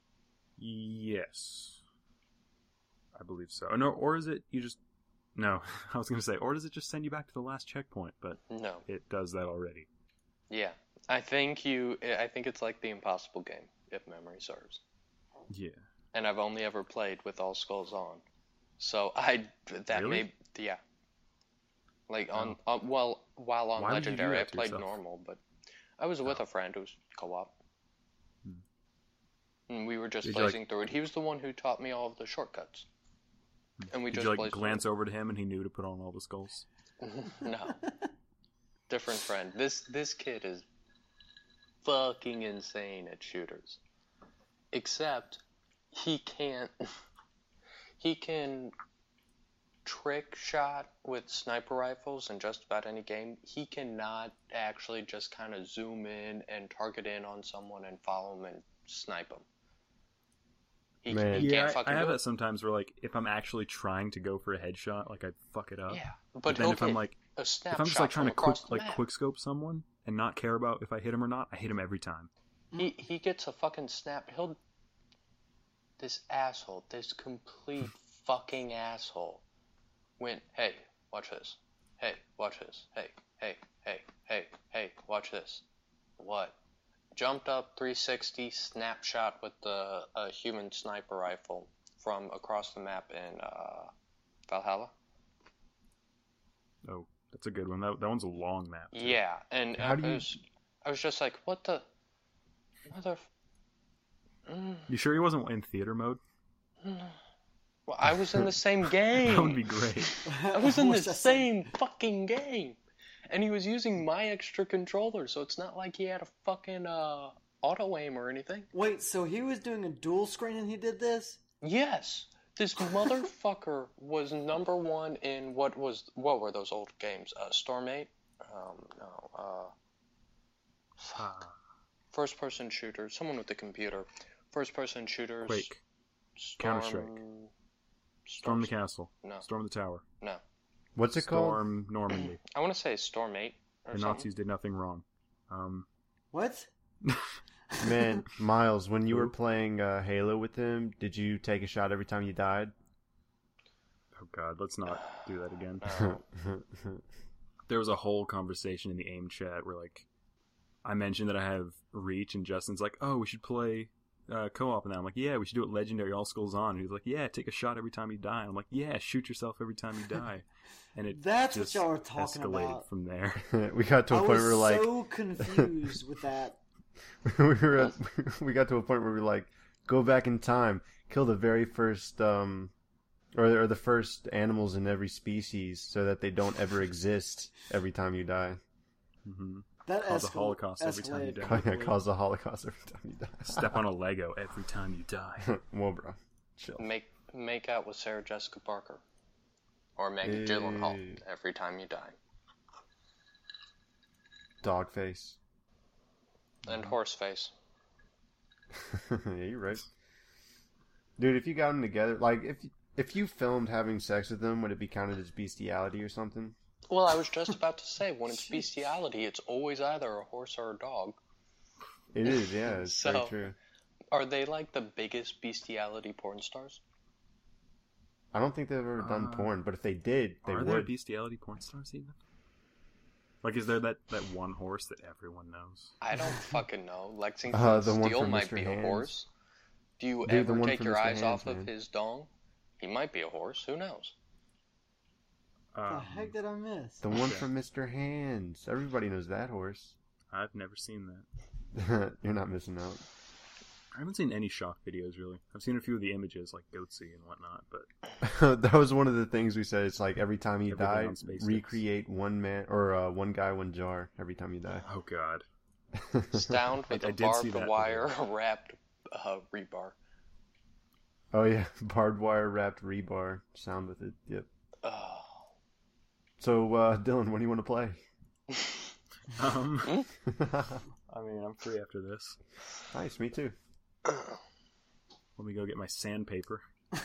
Yes, I believe so. No, or is it you just? No, I was gonna say, or does it just send you back to the last checkpoint? But No. it does that already. Yeah. I think it's like the Impossible game, if memory serves. Yeah. And I've only ever played with All Skulls on. So Really? yeah. Like while on Why would you do Legendary I that to played yourself? normal, but I was with a friend who was co-op. And we were just Did you, like- blazing through it. He was the one who taught me all of the shortcuts. And we Did just you like blazed glance over to him and he knew to put on all the skulls? through it. No. Different friend. This kid is fucking insane at shooters. Except he can trick shot with sniper rifles in just about any game, he cannot actually just kind of zoom in and target in on someone and follow him and snipe him. He Man. can't Yeah, fucking I have do that it. sometimes where like if I'm actually trying to go for a headshot, like I fuck it up. Yeah, But but then he'll if I'm get like a if snapshot I'm just like trying from to quick across the map. quick scope someone and not care about if I hit him or not, I hit him every time. He gets a fucking snap. This asshole, this complete fucking asshole, went, hey, watch this. Hey, watch this. Hey, watch this. What? Jumped up 360 snapshot with a human sniper rifle from across the map in Valhalla. Oh, that's a good one. That one's a long map. Too. Yeah, and How do you- I was just like, what the mother. You sure he wasn't in theater mode? Well, I was in the same game. That would be great. I was in the What's that same fucking game. And he was using my extra controller, so it's not like he had a fucking auto aim or anything. Wait, so he was doing a dual screen and he did this? Yes. This motherfucker was number one in what were those old games? Storm 8? First person shooter, someone with a computer. First person shooters. Quake. Storm... Counter-Strike. Storm the castle. No. Storm the tower. No. What's it called? Storm Normandy. I want to say Storm 8 or The something. Nazis did nothing wrong. What? Man, Miles, when you were playing Halo with him, did you take a shot every time you died? Oh god, let's not do that again. No. There was a whole conversation in the AIM chat where like I mentioned that I have reach and Justin's like, oh, we should play co-op and that. I'm like, yeah, we should do it legendary, all skulls on. And he's like, yeah, take a shot every time you die. I'm like, yeah, shoot yourself every time you die. And it That's what just y'all were talking escalated about. from there. We got to a I point was where we were like, so confused with that. we got to a point where we were like, go back in time, kill the very first or the first animals in every species so that they don't ever exist every time you die. Mm-hmm. That Cause a Holocaust every time you escalated die. quickly. Cause a Holocaust every time you die. Step on a Lego every time you die. Well, bro, chill. Make out with Sarah Jessica Parker. Or Maggie Gyllenhaal Hey. every time you die. Dog face. And Horseface. Yeah, you're right. Dude, if you got them together, like, if you filmed having sex with them, would it be counted as bestiality or something? Well, I was just about to say, when it's bestiality, it's always either a horse or a dog. It is, yeah, it's very So- true. Are they like the biggest bestiality porn stars? I don't think they've ever done porn, but if they did, they Are there would. bestiality porn stars even? Like, is there that one horse that everyone knows? I don't fucking know. Lexington The one Steele from might Mr. be a Hands. horse. Do you Dude, the ever one take from your Mr. eyes off Hands, of man. his dong? He might be a horse. Who knows? What the heck did I miss? The one from Mr. Hands. Everybody knows that horse. I've never seen that. You're not missing out. I haven't seen any shock videos really. I've seen a few of the images like Goatsy and whatnot, but That was one of the things we said. It's like every time you Everything die, on Space recreate one man or one guy, one jar every time you die. oh god. Stound with I a did see barbed that wire wrapped rebar. Oh yeah, barbed wire wrapped rebar sound with it. Yep. Oh. So Dylan, what do you want to play? I mean, I'm free after this. Nice, me too. Let me go get my sandpaper.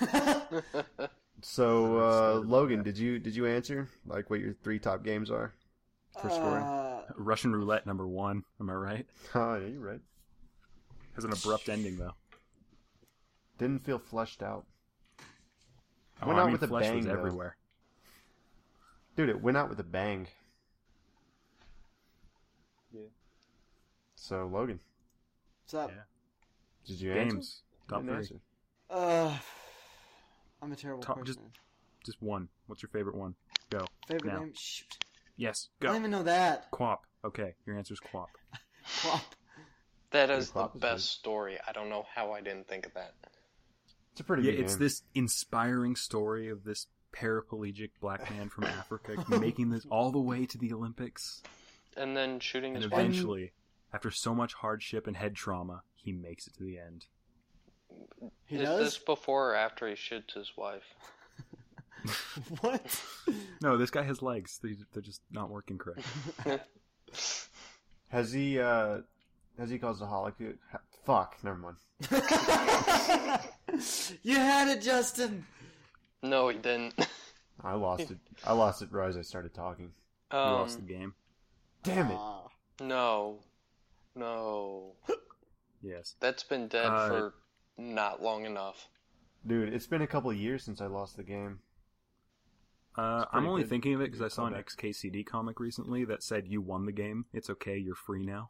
So Logan, did you answer like what your 3 top games are for scoring? Russian roulette number 1. Am I right? Oh yeah, you're right. Has an abrupt ending though. Didn't feel fleshed out. Oh, Went I out mean, with a flesh bang, was though. everywhere. Dude, it went out with a bang. Yeah. So Logan, What's up? Yeah. did you answer? Games. Top Didn't 3. answer. I'm a terrible Top- person. Just one. What's your favorite one? Go. Favorite now. name? Shoot. Yes. I don't Go. even know that. Quap. Okay. Your answer's Quap. Plop. That is the Clop is best good. story. I don't know how I didn't think of that. It's a pretty Yeah, good it's game. this inspiring story of this paraplegic black man from Africa making this all the way to the Olympics. And then shooting And his wife. eventually, after so much hardship and head trauma, he makes it to the end. He Is does? this before or after he shoots his wife? What? No, this guy has legs. They're just not working correct. Has he caused a holocaust? Fuck, never mind. You had it, Justin. No, he didn't. I lost it. I lost it right as I started talking. You lost the game. Damn it. No. Yes. That's been dead for not long enough. Dude, it's been a couple of years since I lost the game. I'm only good. thinking of it because I saw an Comeback. XKCD comic recently that said you won the game. It's okay, you're free now.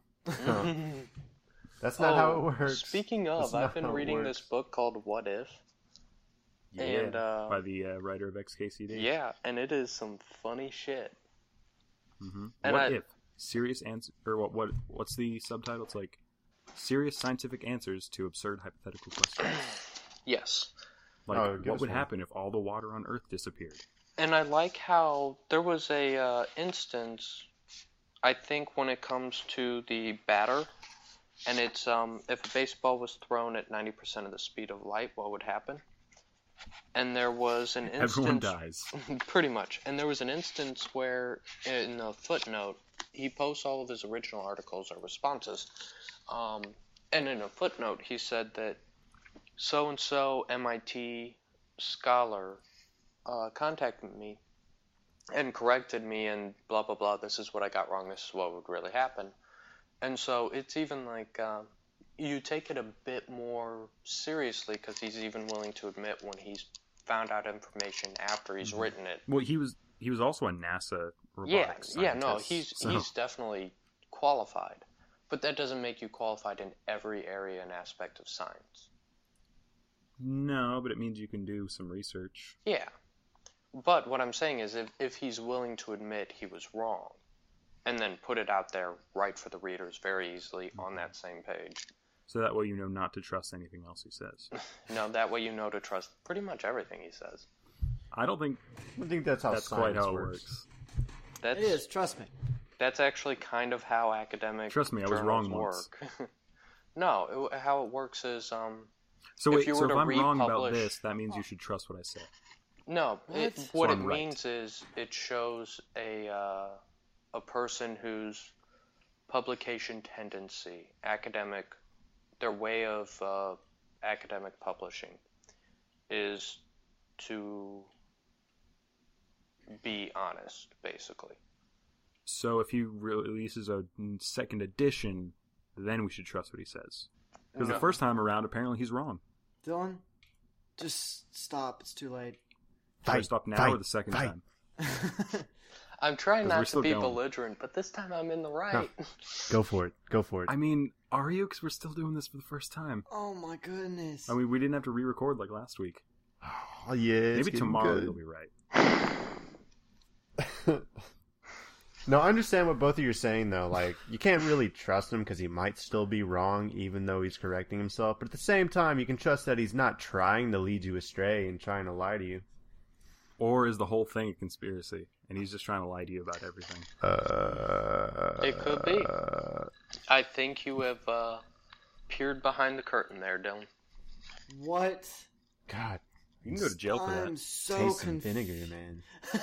That's not how it works. Speaking of, That's not I've been how it reading works. this book called What If. Yeah, And, by the writer of XKCD. Yeah, and it is some funny shit. Mm-hmm. And What if serious answer or what's the subtitle? It's like serious scientific answers to absurd hypothetical questions. Yes. Like give what us would one. happen if all the water on Earth disappeared? And I like how there was a instance, I think, when it comes to the batter, and it's if a baseball was thrown at 90% of the speed of light, what would happen? And there was an instance... Everyone dies. Pretty much. And there was an instance where, in a footnote, he posts all of his original articles or responses, and in a footnote he said that so-and-so MIT scholar contacted me and corrected me and blah blah blah, this is what I got wrong, this is what would really happen. And so it's even like you take it a bit more seriously because he's even willing to admit when he's found out information after he's written it. Well, he was also a NASA robotics scientist, so- he's definitely qualified, but that doesn't make you qualified in every area and aspect of science. No, but it means you can do some research. Yeah. But what I'm saying is if he's willing to admit he was wrong and then put it out there right for the readers very easily on that same page. So that way you know not to trust anything else he says. No, that way you know to trust pretty much everything he says. I don't think that's how that's science quite how it works. That's, It is, trust me. That's actually kind of how academic Trust me, I was journals wrong once. work. No, how it works is So if wait, you so were if to I'm wrong about republish- this, that means you should trust what I say. no. What? What So it I'm right. means is it shows a person whose publication tendency, academic, their way of academic publishing is to be honest, basically. So if he releases a second edition, then we should trust what he says. Because the No. first time around, apparently he's wrong. Dylan, just stop. It's too late. Should I stop now or the second time? I'm trying 'Cause we're not to still be going. belligerent, but this time I'm in the right. Go for it. Go for it. I mean, are you? Because we're still doing this for the first time. Oh my goodness. I mean, we didn't have to re-record like last week. Oh, yeah. it's Maybe getting tomorrow good. you'll be right. No, I understand what both of you are saying, though. Like, you can't really trust him because he might still be wrong, even though he's correcting himself. But at the same time, you can trust that he's not trying to lead you astray and trying to lie to you. Or is the whole thing a conspiracy, and he's just trying to lie to you about everything? It could be. I think you have peered behind the curtain there, Dylan. What? God, You can go to jail for I'm that. so taste some confused. vinegar, man.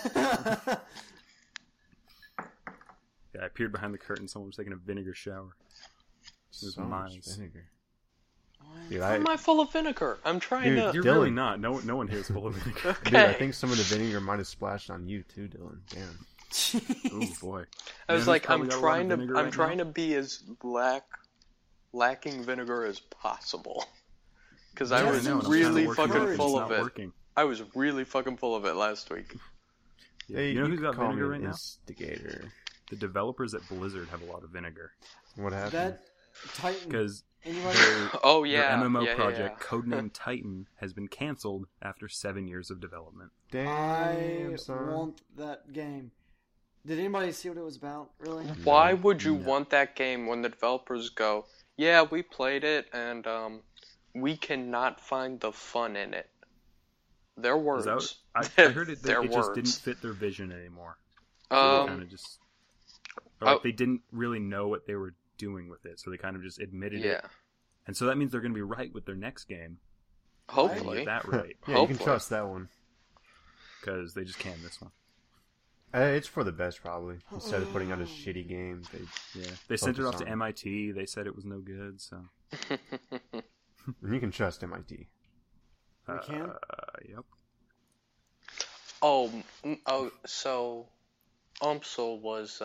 Yeah, I peered behind the curtain. Someone was taking a vinegar shower. It was So much miles. vinegar. What? Dude, How am I full of vinegar? I'm trying Dude, to... You're Dylan. really not. No one here is full of vinegar. Dude, I Okay. think some of the vinegar might have splashed on you too, Dylan. Damn. Oh boy. I was Nana's like, probably I'm got a lot of trying to, vinegar I'm right trying now. to be as lacking vinegar as possible, because I Yeah, was know, and I'm really trying to work fucking on it, and full it's of not it. working. I was really fucking full of it last week. Yeah. Hey, You know who's could got call vinegar me right an now? instigator. The developers at Blizzard have a lot of vinegar What happened? That Titan. because Anybody? Oh their yeah, MMO yeah, project, yeah. codenamed Titan, has been canceled after 7 years of development. Damn, I son. want that game. Did anybody see what it was about? Really? Why would you No. want that game when the developers go, yeah, we played it and we cannot find the fun in it? Their Is words. that what- I heard it, Their it just didn't words. fit their vision anymore. So they kind Um, of just, or like oh. they didn't really know what they were doing with it, so they kind of just admitted yeah. it. And so that means they're going to be right with their next game. And Hopefully. get that right. Yeah, you can Hopefully. trust that one. because they just canned this one. It's for the best, probably. Instead of putting out a shitty game, They sent it off to on- MIT. They said it was no good, so you can trust MIT. We can? Yep. So UMSL was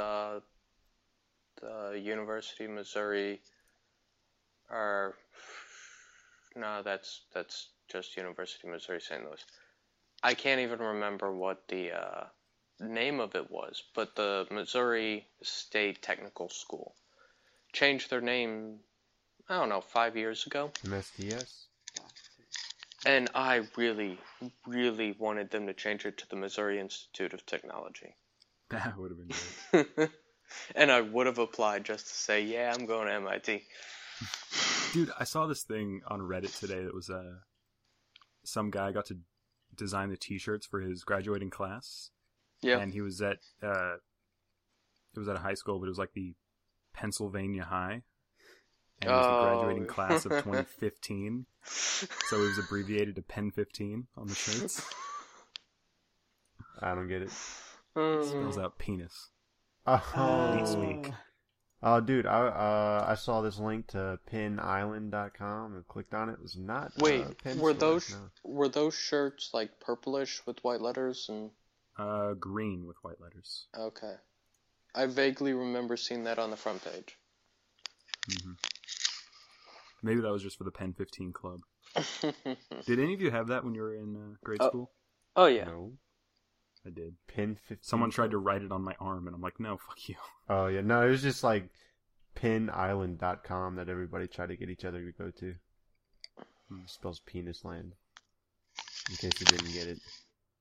the University of Missouri, or no, that's just University of Missouri St. Louis. I can't even remember what the name of it was, but the Missouri State Technical School changed their name, I don't know, 5 years ago. MSTS? And I really, really wanted them to change it to the Missouri Institute of Technology. That would have been great. And I would have applied just to say, yeah, I'm going to MIT. Dude, I saw this thing on Reddit today that was some guy got to design the T-shirts for his graduating class. Yeah. And he was at it was at a high school, but it was like the Pennsylvania High. And it was the graduating class of 2015. So it was abbreviated to Pen 15 on the shirts. I don't get it. Spells out penis. Oh, speak. Oh, dude, I saw this link to pinisland.com and clicked on it. It was not. Wait, Penn were store, those no. were those shirts like purplish with white letters and? Green with white letters. Okay, I vaguely remember seeing that on the front page. Mm-hmm. Maybe that was just for the Pen 15 club. Did any of you have that when you were in grade school? Oh yeah. No. I did. Pin 15. Someone tried to write it on my arm, and I'm like, no, fuck you. Oh, yeah. No, it was just like pinisland.com that everybody tried to get each other to go to. It spells penis land. In case you didn't get it.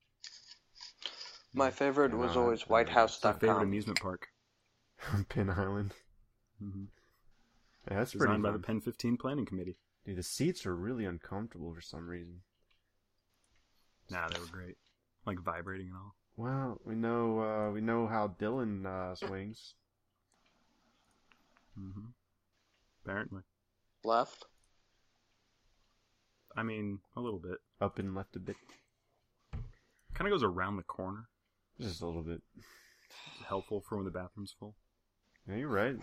My favorite was always It's my favorite whitehouse.com. amusement park. Pin Island. Mm-hmm. Yeah, that's Designed pretty by fun. the Pen 15 planning committee. Dude, the seats are really uncomfortable for some reason. Nah, they were great. Like vibrating and all. Well, we know how Dylan swings. Mm-hmm. Apparently. Left. I mean, a little bit. Up and left a bit. Kind of goes around the corner. Just a little bit. It's helpful for when the bathroom's full. Yeah, you're right.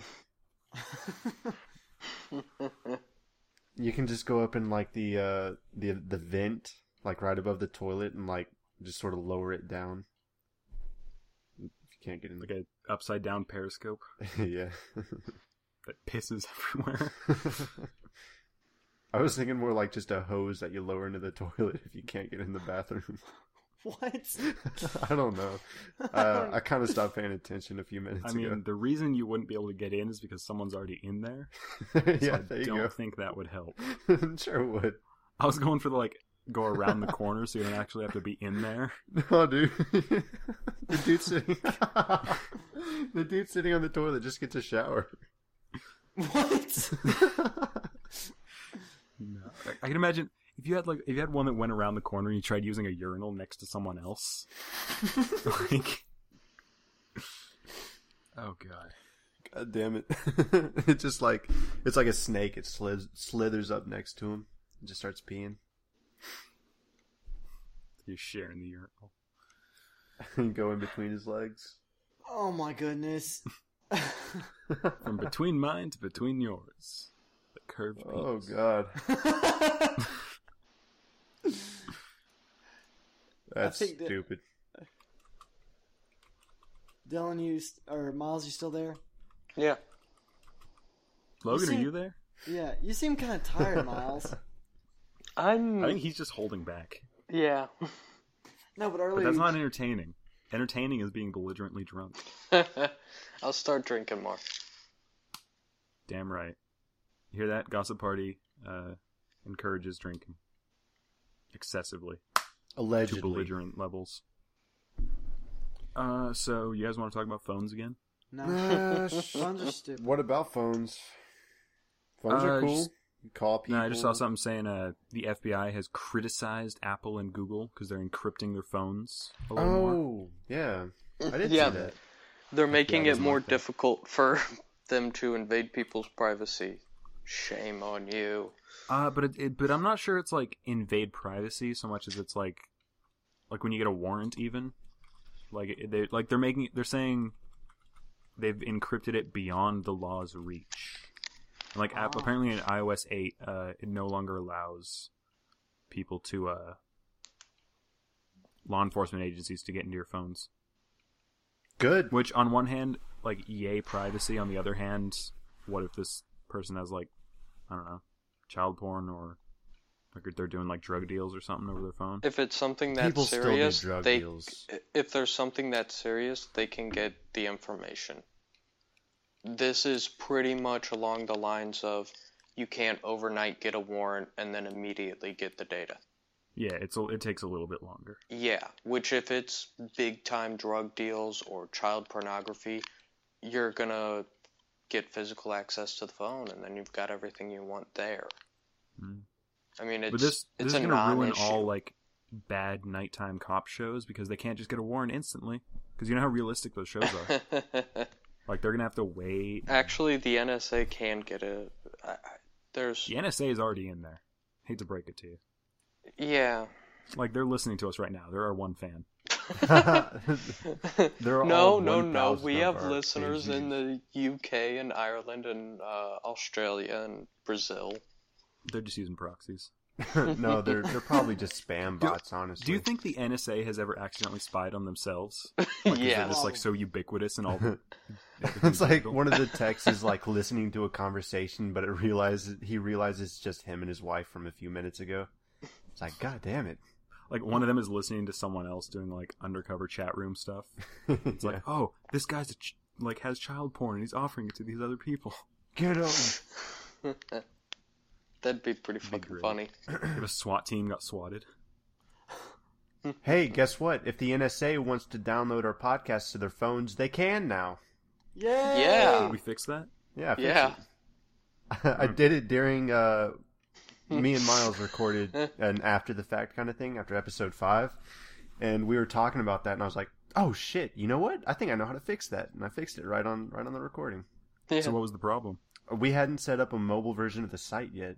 You can just go up in like the vent, like right above the toilet, and like just sort of lower it down. If you can't get in Like a upside down periscope yeah. that pisses everywhere. I was thinking more like just a hose that you lower into the toilet if you can't get in the bathroom. What? I don't know. I kind of stopped paying attention a few minutes I ago. mean, the reason you wouldn't be able to get in is because someone's already in there. Yeah, I there you don't go. think that would help. Sure would. I was going for the go around the corner so you don't actually have to be in there. No, dude. The dude sitting on the toilet just gets a shower. What? No. I can imagine if you had one that went around the corner and you tried using a urinal next to someone else. Oh god. God damn it. It's just like, it's like a snake. It slithers up next to him and just starts peeing. You're sharing the urinal. And go in between his legs. Oh my goodness. From between mine to between yours. The curved Oh penis. god. That's think that- stupid. Dylan, or Miles, you still there? Yeah. Logan, You are seem- you there? Yeah, you seem kind of tired, Miles. I think he's just holding back. Yeah. No, but But earlier. that's not entertaining. Entertaining is being belligerently drunk. I'll start drinking more. Damn right. You hear that? Gossip Party encourages drinking. Excessively. To Allegedly. belligerent levels. So you guys want to talk about phones again? No, phones are stupid. What about phones? Phones are cool. just- You call people. No, I just saw something saying the FBI has criticized Apple and Google because they're encrypting their phones a little more. Oh, yeah. I did Yeah. see that. They're making it doesn't more like that. difficult for them to invade people's privacy. Shame on you. But I'm not sure it's like invade privacy so much as it's like like when you get a warrant, even they're saying they've encrypted it beyond the law's reach. And like apparently in iOS 8, it no longer allows people to law enforcement agencies to get into your phones. Good. Which on one hand, like, yay privacy. On the other hand, what if this person has, like, I don't know, child porn, or like they're doing like drug deals or something over their phone? If it's something that's People serious, still do drug deals. if there's something that's serious, they can get the information. This is pretty much along the lines of you can't overnight get a warrant and then immediately get the data. Yeah, it takes a little bit longer. Yeah, which if it's big time drug deals or child pornography, you're gonna get physical access to the phone, and then you've got everything you want there. Mm. I mean, But this it's is a going to ruin non-issue. all like bad nighttime cop shows because they can't just get a warrant instantly. Because you know how realistic those shows are. Like they're going to have to wait. Actually, the NSA can get a. There's The NSA is already in there. Hate to break it to you. yeah. Like they're listening to us right now. They're our one fan. They're No, all no. 1,000 We of have our listeners page in views. the UK and Ireland and Australia and Brazil. They're just using proxies. No, they're probably just spam bots. Honestly, Do you think the NSA has ever accidentally spied on themselves? Like, 'cause Yeah. they're just like so ubiquitous and all. The, it's like one of the texts is like listening to a conversation, but he realizes it's just him and his wife from a few minutes ago. It's like, God damn it! like one of them is listening to someone else doing like undercover chat room stuff. It's like, oh, this guy's like has child porn and he's offering it to these other people. Get him! That'd be pretty Be fucking great. funny. If a SWAT team got swatted. Hey, guess what? If the NSA wants to download our podcasts to their phones, they can now. Yay! Yeah. Did we fix that? Yeah, I fixed Yeah. it. I did it during me and Miles recorded an after the fact kind of thing after episode 5, and we were talking about that, and I was like, "Oh shit! You know what? I think I know how to fix that," and I fixed it right on the recording. Yeah. So what was the problem? We hadn't set up a mobile version of the site yet,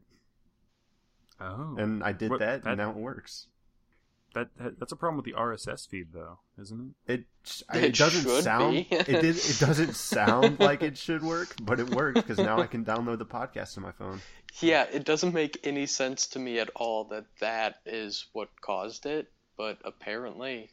Oh, and I did What- that, that- and now it works. that's a problem with the RSS feed, though, isn't it? It It doesn't should sound be. it doesn't sound like it should work, but it works because now I can download the podcast on my phone. Yeah, it doesn't make any sense to me at all that is what caused it, but apparently,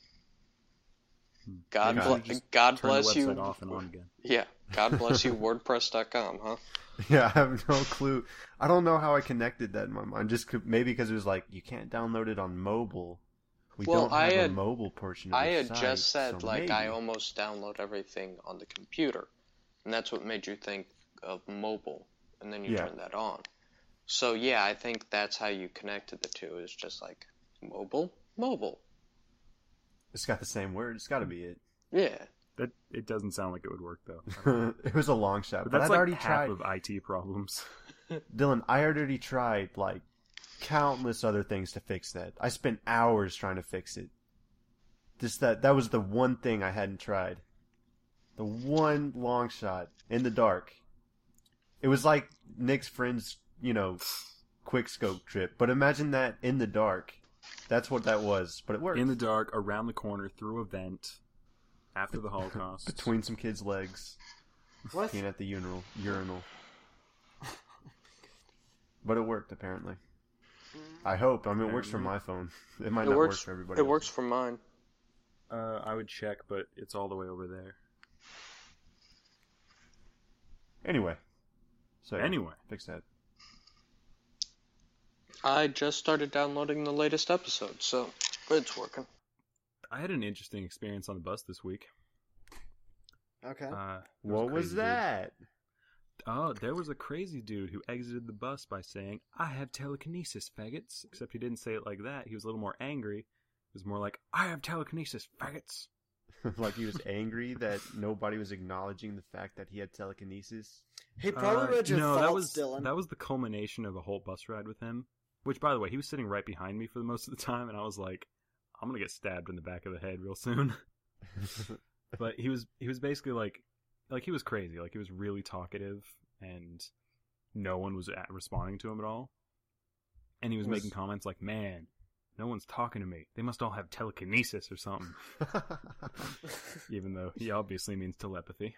God, Maybe we should just God Turn the bless website you. off and on again. Yeah, God bless you, WordPress.com, huh? Yeah, I have no clue. I don't know how I connected that in my mind. Maybe because it was like you can't download it on mobile. We Well, don't have I a had- mobile portion of I the had site, just said, so like, I maybe. almost download everything on the computer, and that's what made you think of mobile, and then you Yeah. turn that on. So, yeah, I think that's how you connected the two, is just like, mobile. It's got the same word. It's got to be it. Yeah. That it doesn't sound like it would work though. It was a long shot, But but that's I'd like already half tried. of IT problems. Dylan, I already tried like countless other things to fix that. I spent hours trying to fix it. Just that was the one thing I hadn't tried. The one long shot in the dark. It was like Nick's friend's, quick scope trip. But imagine that in the dark. That's what that was. But it worked. In the dark, around the corner, through a vent, after the Holocaust. Between some kids' legs. What? Being at the urinal. But it worked, apparently. I hope. I mean, it works for my phone. It might not work for everybody It else. works for mine. I would check, but it's all the way over there. Anyway. So, yeah, Anyway. fix that. I just started downloading the latest episode, so it's working. I had an interesting experience on the bus this week. Okay. There What a was crazy dude. that? Oh, there was a crazy dude who exited the bus by saying, "I have telekinesis, faggots." Except he didn't say it like that. He was a little more angry. It was more like, "I have telekinesis, faggots." Like he was angry that nobody was acknowledging the fact that he had telekinesis. He probably read your no, thoughts, Dylan. that was the culmination of a whole bus ride with him. Which, by the way, he was sitting right behind me for the most of the time, and I was like, "I'm gonna get stabbed in the back of the head real soon." But he was basically like he was crazy. Like he was really talkative, and no one was responding to him at all. And he was making comments like, "Man, no one's talking to me. They must all have telekinesis or something. Even though he obviously means telepathy.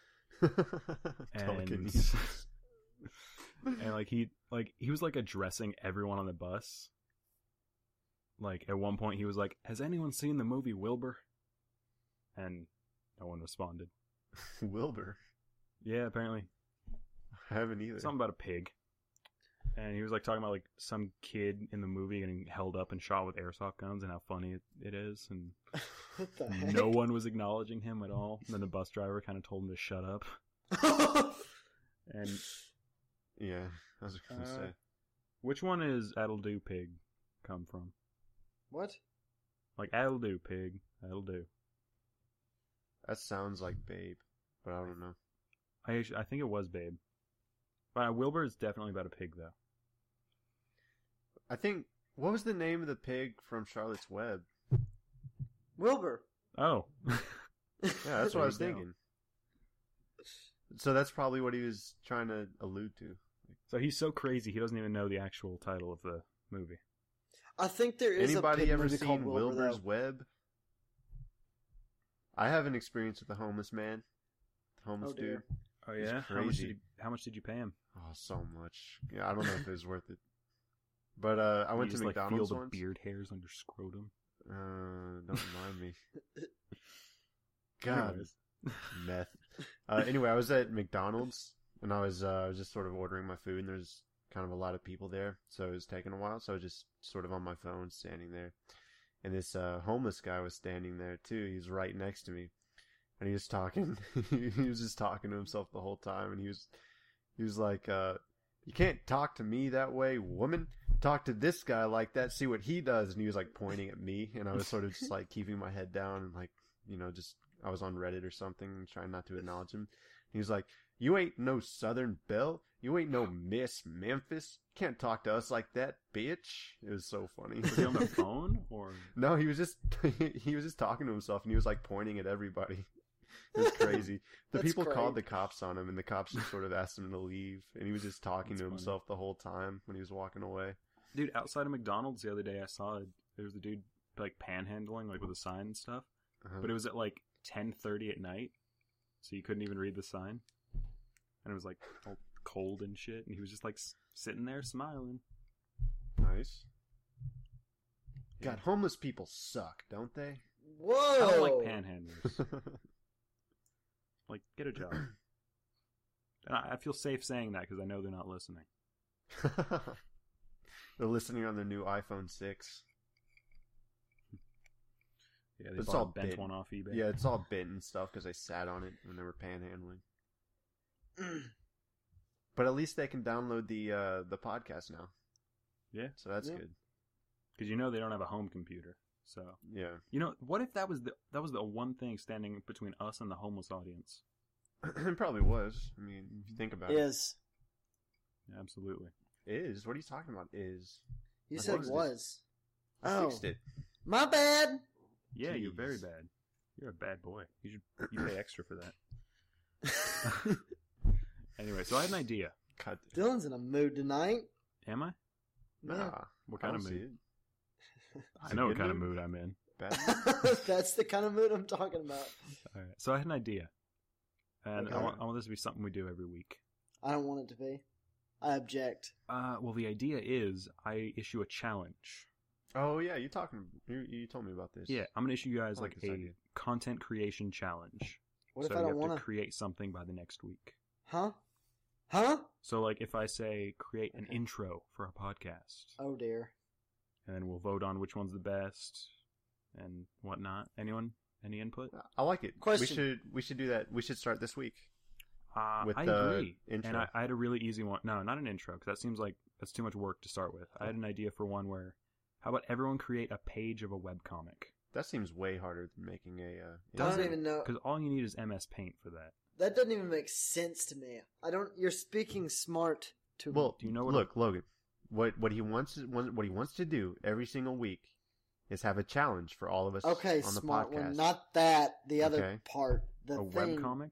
Telekinesis. And like he was like addressing everyone on the bus. Like at one point he was like, "Has anyone seen the movie Wilbur?" And no one responded. Wilbur? Yeah, apparently. I haven't either. Something about a pig. And he was like talking about like some kid in the movie getting held up and shot with airsoft guns and how funny it is, and What the heck? no one was acknowledging him at all. And then the bus driver kind of told him to shut up. And Yeah, I was going to say. which one is "That'll do, pig" come from? What? Like "That'll do, pig, that'll do." That sounds like Babe, but I don't know. I think it was Babe, but Wilbur is definitely about a pig though. I think, what was the name of the pig from Charlotte's Web? Wilbur. Oh, Yeah, that's what I was There you go. thinking. So that's probably what he was trying to allude to. So he's so crazy he doesn't even know the actual title of the movie. I think there is a Anybody pig ever movie called seen Wilbur, Wilbur's though. Web? I have an experience with a homeless man. Homeless Oh, dear. dude. Oh He's yeah, crazy. How much did you pay him? Oh, so much. Yeah, I don't know if it was worth it. But I You went to just, like, McDonald's feel the once. beard hairs on your scrotum. Don't mind me. God, Anyways. meth. Anyway, I was at McDonald's and I was just sort of ordering my food, and there's kind of a lot of people there, so it was taking a while. So I was just sort of on my phone, standing there, and this homeless guy was standing there too. He was right next to me, and he was talking. He was just talking to himself the whole time, and he was like, "You can't talk to me that way, woman. Talk to this guy like that. See what he does." And he was like pointing at me, and I was sort of just like keeping my head down and like, just I was on Reddit or something, trying not to acknowledge him. He was like, "You ain't no Southern Belle. You ain't no Miss Memphis. Can't talk to us like that, bitch." It was so funny. Was he on the phone or? No, he was just talking to himself, and he was like pointing at everybody. It was crazy. The That's people great. called the cops on him, and the cops just sort of asked him to leave, and he was just talking That's to funny. himself the whole time when he was walking away. Dude, outside of McDonald's the other day, I saw there was a dude like panhandling, like with a sign and stuff. Uh-huh. But it was at like 10:30 at night, so you couldn't even read the sign, and it was like all cold and shit. And he was just like sitting there smiling. Nice. God, homeless people suck, don't they? Whoa! I don't like panhandlers. Like, get a job. And I feel safe saying that because I know they're not listening. They're listening on their new iPhone 6. Yeah, they It's bought all a bent bent. one off eBay. Yeah, it's all bent and stuff because they sat on it when they were panhandling. But at least they can download the podcast now, Yeah, so that's Yeah. good. because they don't have a home computer. So Yeah, what if that was the one thing standing between us and the homeless audience? it probably was. I mean, if you think about it, Is. Yeah, absolutely. is what are you talking about? Is You I said fixed it. was. I Oh. fixed it? My bad! Yeah, you're very Jeez. bad. You're a bad boy. You pay extra for that. Anyway, so I had an idea. Cut. Dylan's in a mood tonight. Am I? Nah, What I kind of don't see mood? it. I know what good kind of mood? mood I'm in. Bad. That's the kind of mood I'm talking about. All right. So I had an idea, and Okay. I want this to be something we do every week. I don't want it to be. I object. Well, the idea is I issue a challenge. Oh yeah, you told me about this. Yeah, I'm gonna issue you guys I like like this a idea. content creation challenge. What so if I you don't have want to to? create something by the next week. Huh? Huh? So like if I say create an Okay. intro for a podcast, Oh dear. and then we'll vote on which one's the best and whatnot. Anyone? Any input? I like it. Question. We should do that. We should start this week. With I the agree. intro. And I had a really easy one. No, not an intro, because that seems like that's too much work to start with. I had an idea for one where, how about everyone create a page of a webcomic? That seems way harder than making a. I Does don't it? even know. Because all you need is MS Paint for that. That doesn't even make sense to me. I don't. You're speaking smart to me. Well, Do you know what look, Logan. What he wants to do every single week is have a challenge for all of us Okay, on the smart podcast. one. Not that. The other Okay. part. The A thing. webcomic?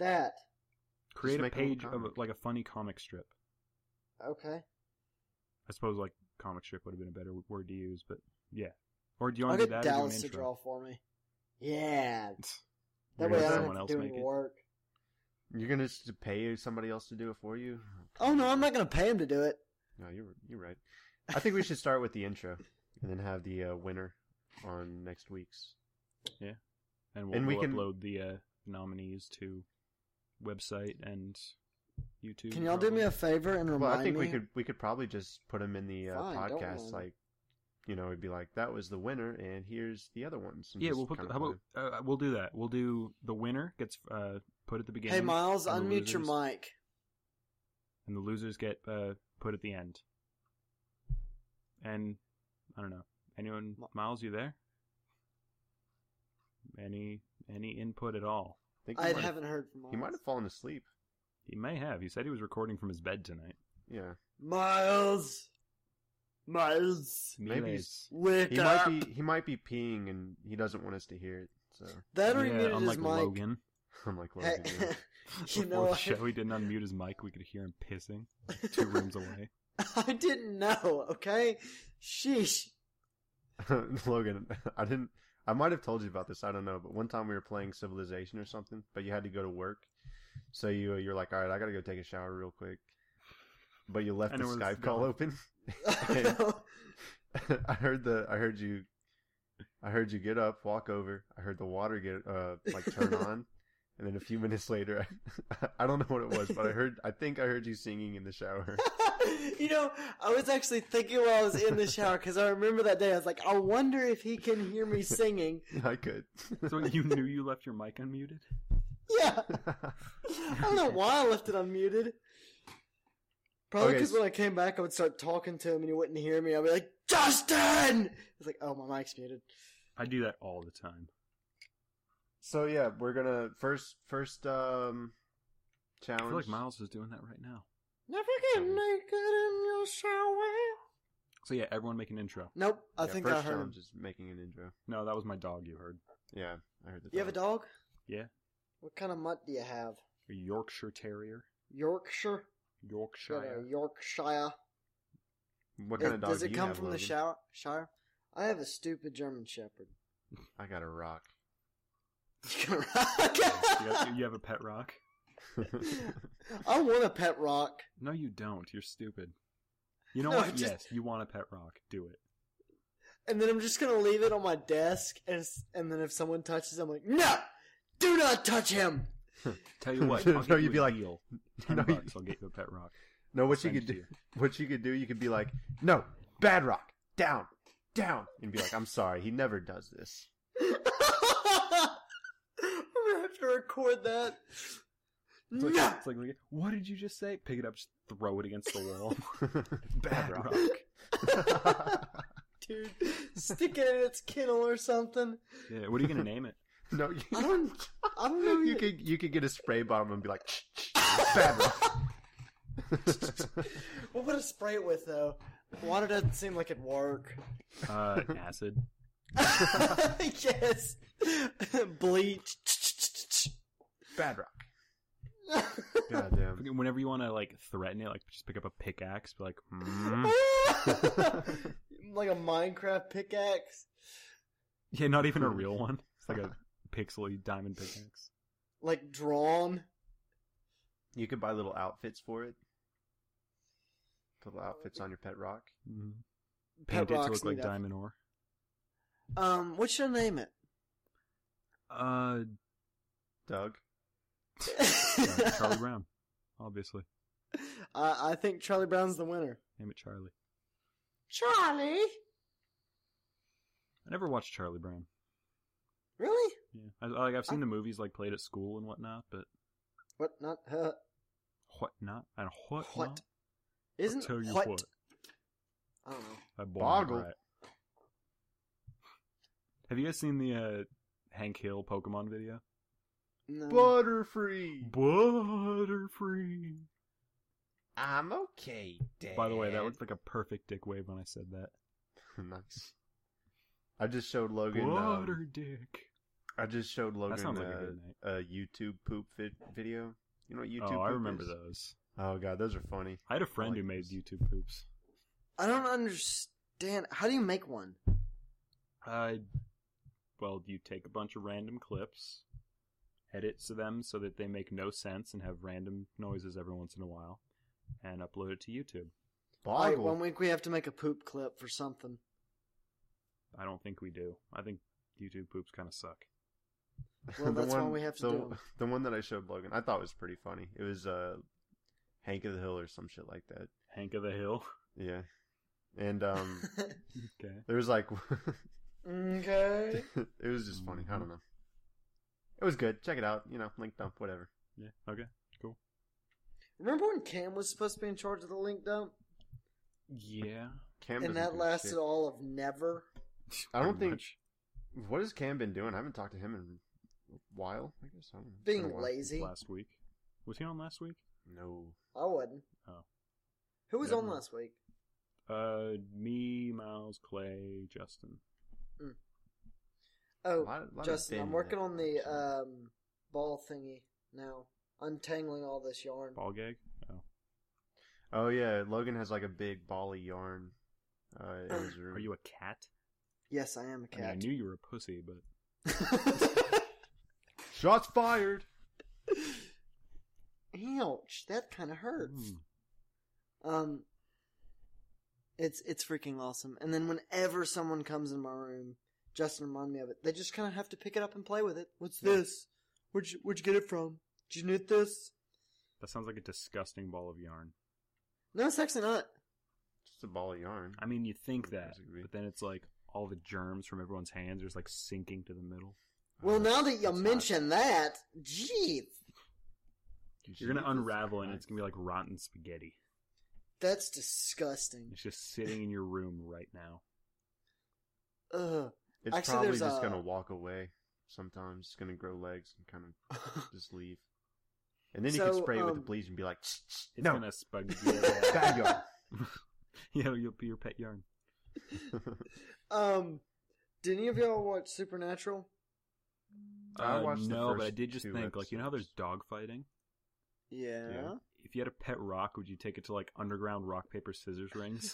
That. Create a make a little page of comic. like a funny comic strip. Okay. I suppose like comic strip would have been a better word to use, but yeah. Or do you I'll want to do get that or do Dallas an to intro? draw for me. Yeah. You're That way gonna I let don't someone have else to do make any it? work. You're gonna just pay somebody else to do it for you? Oh no, I'm not gonna pay him to do it. No, you're right. I think we should start with the intro and then have the winner on next week's. And And we we'll can- upload the nominees to website and YouTube. Can y'all do me a favor and remind Well, I think me? we could probably just put them in the Fine, don't podcast. worry. Like, it'd be like that was the winner, and here's the other ones. and Yeah, just we'll put. kinda How about we'll do that? We'll do the winner gets put at the beginning. Hey Miles, and the unmute your losers- mic. And the losers get put at the end. And I don't know. Anyone, Miles, you there? Any input at all? think I haven't heard from Miles. He might have fallen asleep. He may have. He said he was recording from his bed tonight. Yeah, Miles, Maybe Miles. wake he up. might be peeing, and he doesn't want us to hear it. So That or he Yeah, muted his unlike mic. Logan. I'm like, Hey, Logan, yeah. you know Before the what? show, he didn't unmute his mic. We could hear him pissing 2 rooms away. I didn't know. Okay, sheesh. Logan, I might have told you about this. I don't know, but one time we were playing Civilization or something, but you had to go to work, so you're like, all right, I gotta go take a shower real quick, but you left I the know where this is Skype call going. open. I heard you get up, walk over. I heard the water get turn on, and then a few minutes later, I don't know what it was, but I think I heard you singing in the shower. You know, I was actually thinking while I was in the shower because I remember that day. I was like, I wonder if he can hear me singing. I could. So you knew you left your mic unmuted? Yeah. I don't know why I left it unmuted. Probably Okay, because when I came back, I would start talking to him and he wouldn't hear me. I'd be like, Justin! It's like, oh, my mic's muted. I do that all the time. So yeah, we're gonna first I challenge. feel like Miles is doing that right now. Never get naked in your shower. So yeah, everyone make an intro. Nope, I Yeah, think first I heard him. challenge is making an intro. No, that was my dog you heard. Yeah, I heard the. You have a dog? Yeah. What kind of mutt do you have? A Yorkshire Terrier. Yorkshire? Got a Yorkshire. Yorkshire. What kind of dog Does do it you come have, from Logan? the Shire? I have a stupid German Shepherd. I got a rock. You have a pet rock? I want a pet rock. No, you don't. You're stupid. You know No, what? just- Yes, you want a pet rock. Do it. And then I'm just gonna leave it on my desk, and then if someone touches it, I'm like, no! Do not touch him! Tell you what, No, I'll give you'd you be a like- deal. No, $10, you- I'll get you a pet rock. No, what you Send could it to do? you. What you could do? You could be like, no, bad rock, down, and be like, I'm sorry, he never does this. I'm gonna have to record that. It's like, No! it's like, what did you just say? Pick it up, just throw it against the wall. Bad Bad rock. rock. Dude, stick it in its kennel or something. Yeah, what are you gonna name it? No, I don't know. you could get a spray bottle and be like, bad rock. What would I spray it with, though? Water doesn't seem like it'd work. Acid. Yes. Bleach. Bad rock. God damn. Whenever you want to like threaten it, like just pick up a pickaxe, be like, hmm. Like a Minecraft pickaxe. Yeah, not even a real one. It's like a pixely diamond pickaxe. Like drawn. You could buy little outfits for it. Little outfits on your pet rock. Mm-hmm. Pet Paint it to rocks look like need diamond ore. What should I name it? Doug. Charlie Brown, obviously. I think Charlie Brown's the winner. Name it Charlie. Charlie? I never watched Charlie Brown. Really? Yeah, I've seen the movies like played at school and whatnot, but What? Not whatnot and what? what? Not? Isn't I'll tell you what? what. I don't know. I Boggle. right. Have you guys seen the Hank Hill Pokemon video? No. Butterfree. Butterfree. I'm okay, Dad. By the way, that looked like a perfect dick wave when I said that. Nice. I just showed Logan. Butter dick. I just showed Logan sounds like a good night. a YouTube poop video. You know what YouTube Oh, poop I remember is? those. Oh god, those are funny. I had a friend like who made those. YouTube poops. I don't understand. How do you make one? Well, you take a bunch of random clips, edit to them so that they make no sense and have random noises every once in a while, and upload it to YouTube. Alright, Boggle. 1 week we have to make a poop clip for something. I don't think we do. I think YouTube poops kind of suck. Well, that's why we have to do 'em. The one that I showed Logan, I thought was pretty funny. It was Hank of the Hill or some shit like that. Hank of the Hill. Yeah. And Okay. there was like Okay. it was just funny. I don't know. It was good. Check it out. Link dump, whatever. Yeah. Okay. Cool. Remember when Cam was supposed to be in charge of the link dump? Yeah. Cam And doesn't that do lasted shit. all of never? I don't Pretty think. much. What has Cam been doing? I haven't talked to him in a while. I guess I don't know. It's Being been a while. lazy. Last week. Was he on last week? No. I wasn't. Oh. Who was Never on mind. last week? Me, Miles, Clay, Justin. Oh, lot of Justin, Ben I'm working that on the episode. ball thingy now. Untangling all this yarn. Ball gag? Oh. Oh yeah, Logan has like a big ball of yarn in his room. Are you a cat? Yes, I am a I mean, I cat. knew you were a pussy, but Shots fired. Ouch, that kind of hurts. It's freaking awesome. And then whenever someone comes in my room, Justin remind me of it. They just kind of have to pick it up and play with it. What's this? Where'd you get it from? Did you knit this? that sounds like a disgusting ball of yarn. No, it's actually not. Just a ball of yarn. I mean, you think that, Disagree. but then it's like all the germs from everyone's hands are just like sinking to the middle. Well, now that you That's mention that, jeez, You're gonna unravel and it's gonna be like rotten spaghetti. that's disgusting. It's just sitting in your room right now. Ugh. It's Actually, probably there's just a- gonna walk away. Sometimes it's gonna grow legs and kind of just leave. And then you can So, spray it with the bleach and be like, "Shh, shh, It's no, gonna spaghetti. bad yarn." Yeah, you'll be your pet yarn. Did any of y'all watch Supernatural? I watched the no, but I first did just 2 think, like, you know how there's episodes. dog fighting? Yeah. Yeah. If you had a pet rock, would you take it to like underground rock paper scissors rings?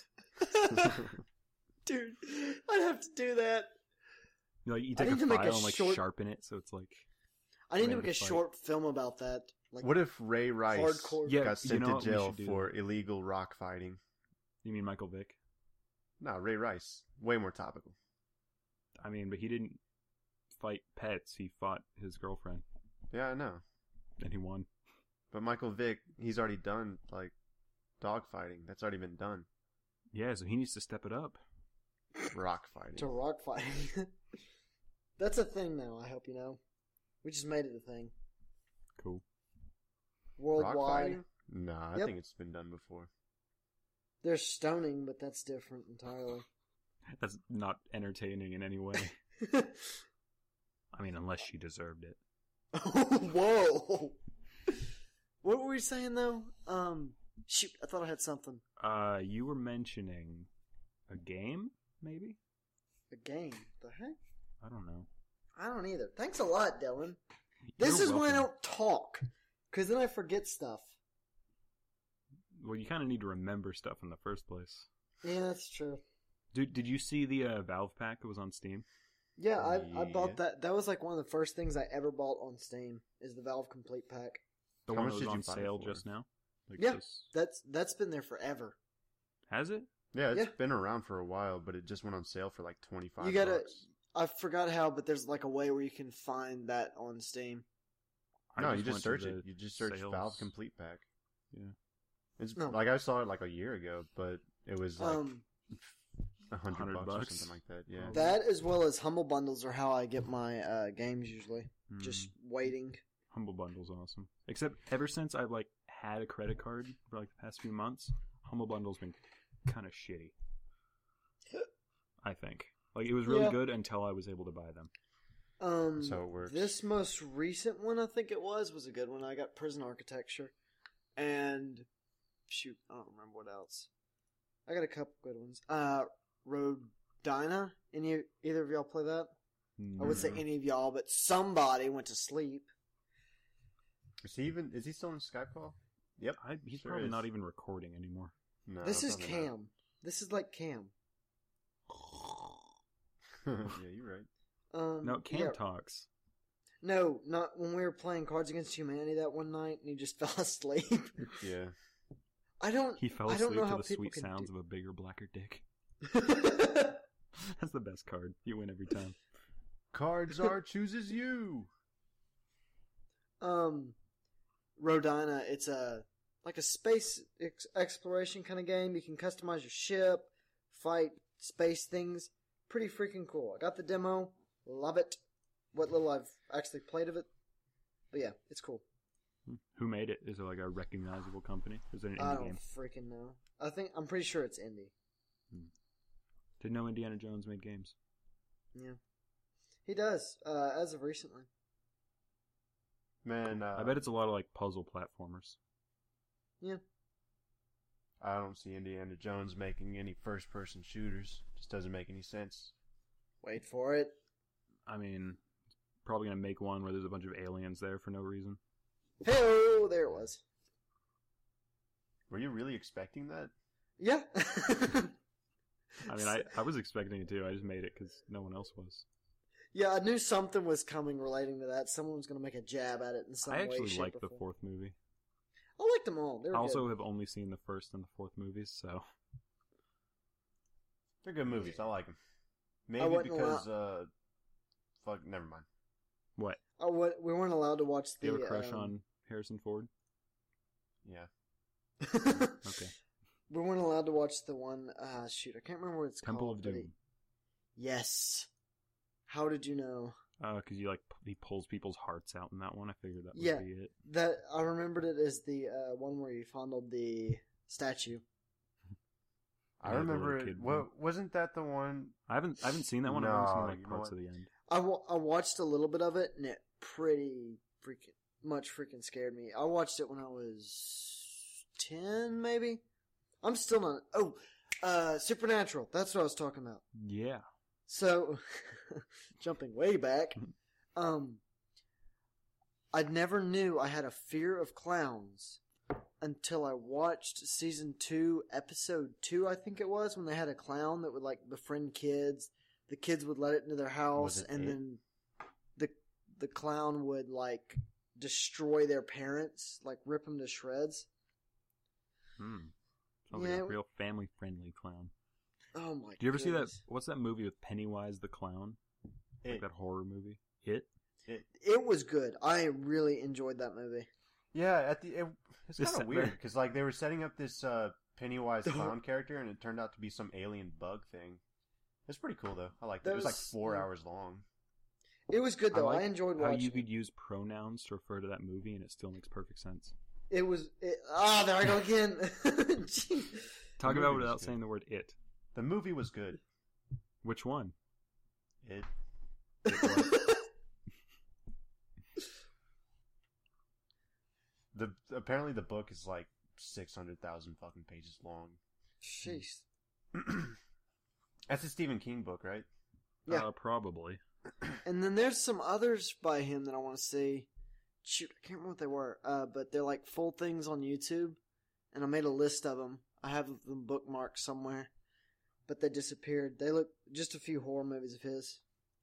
Dude, I'd have to do that. You know, like, you I take need a to make file a and like short- sharpen it, so it's like I need to Ready make to a fight. short film about that. Like, What if Ray Rice Hardcore. Yeah, got you sent know to what? We jail should do for that. illegal rock fighting? you mean Michael Vick? No, Ray Rice. Way more topical. I mean, but he didn't fight pets. He fought his girlfriend, Yeah, I know. and he won. But Michael Vick, he's already done, like, dog fighting. That's already been done. Yeah, so he needs to step it up. Rock fighting. to rock fighting. That's a thing now, I hope you know. We just made it a thing. Cool. Rock Worldwide. fighting? Nah, I Yep. think it's been done before. There's stoning, but that's different entirely. That's not entertaining in any way. I mean, unless she deserved it. Whoa! What were we saying though? Shoot, I thought I had something. You were mentioning a game, maybe? A game. The heck? I don't know. I don't either. Thanks a lot, Dylan. This You're is why I welcome. don't talk. Because then I forget stuff. Well, you kind of need to remember stuff in the first place. Yeah, that's true. Dude, did you see the Valve pack that was on Steam? Yeah, I Yeah. bought that. That was like one of the first things I ever bought on Steam, is the Valve Complete Pack. The How one much that did was you on buy it sale for? just now? Like Yeah. just- That's been there forever. Has it? Yeah, it's Yeah. been around for a while, but it just went on sale for like $25. You gotta. I forgot how, but there's like a way where you can find that on Steam. I No, you went just to search the it. You just search sales. Valve Complete Pack. Yeah. It's No. like I saw it like a year ago, but it was like Um, $100 or $100. something like that. Yeah. that as well as Humble Bundles are how I get my games usually. Hmm. Just waiting. Humble Bundle's awesome. Except ever since I've like had a credit card for like the past few months, Humble Bundle's been kind of shitty. I think. Like it was really Yeah. good until I was able to buy them. So it works. This most recent one, I think it was a good one. I got Prison Architecture, and shoot, I don't remember what else. I got a couple good ones. Rodina. Either of y'all play that? I would say Mm. any of y'all, but somebody went to sleep. Is he still in Skype call? Yep. He's Sure probably is. not even recording anymore. No, This is probably not. Cam. This is like Cam. Yeah, you're right. No, Cam yeah. talks. No, not when we were playing Cards Against Humanity that one night, and he just fell asleep. Yeah. He fell I don't asleep know to how the people sweet can sounds do- of a bigger, blacker dick. That's the best card. You win every time. Cardzar chooses you. Rodina, it's like a space exploration kind of game. You can customize your ship, fight space things. Pretty freaking cool. I got the demo. Love it. What little I've actually played of it. But yeah, it's cool. Who made it? Is it like a recognizable company? Is it an I indie don't game? freaking know. I'm pretty sure it's indie. Didn't know Indiana Jones made games. Yeah. He does, as of recently. Man, I bet it's a lot of like puzzle platformers. Yeah. I don't see Indiana Jones making any first-person shooters. Just doesn't make any sense. Wait for it. I mean, probably gonna make one where there's a bunch of aliens there for no reason. Hey, there it was. Were you really expecting that? Yeah. I mean, I was expecting it too. I just made it because no one else was. Yeah, I knew something was coming relating to that. Someone was going to make a jab at it in some way. I actually shape, liked or the form. fourth movie. I liked them all. They were I also good. have only seen the first and the fourth movies, so They're good movies. I like them. I Maybe wouldn't because, fuck, never mind. what? We weren't allowed to watch the. Do you have a crush on Harrison Ford? Yeah. Okay. We weren't allowed to watch the one. Shoot, I can't remember what it's Temple called. of but Doom. Yes. How did you know? Because he pulls people's hearts out in that one. I figured that would Yeah. be it. That I remembered it as the one where you fondled the statue. I Yeah, the remember little it. kid What one. wasn't that the one? I haven't seen that one. I've only No, seen like you know parts what? of the end. I watched a little bit of it, and it pretty freaking scared me. I watched it when I was 10, maybe. I'm still not. Oh, Supernatural. That's what I was talking about. Yeah. So, jumping way back, I never knew I had a fear of clowns until I watched season 2, episode 2, I think it was, when they had a clown that would like befriend kids. The kids would let it into their house, Was it and it? then the clown would like destroy their parents, like rip them to shreds. Sounds like Yeah. a real family-friendly clown. Oh my! Do you ever see that? goodness. What's that movie with Pennywise the clown? Like It. that horror movie? It? It was good. I really enjoyed that movie. Yeah, it's This kind set- of weird because like they were setting up this Pennywise Oh. clown character, and it turned out to be some alien bug thing. It's pretty cool though. I liked it. It was like Those- 4 hours long. It was good though. I, like enjoyed how watching. you it. could use pronouns to refer to that movie, and it still makes perfect sense. It was. There I go again. Jeez. Talk The about it movie was without good. saying the word "it." The movie was good. Which one? It. Apparently the book is like 600,000 fucking pages long. Jeez. That's a Stephen King book, right? Yeah. Probably. And then there's some others by him that I want to see. Shoot, I can't remember what they were. But they're like full things on YouTube, and I made a list of them. I have them bookmarked somewhere, but they disappeared. They look just a few horror movies of his.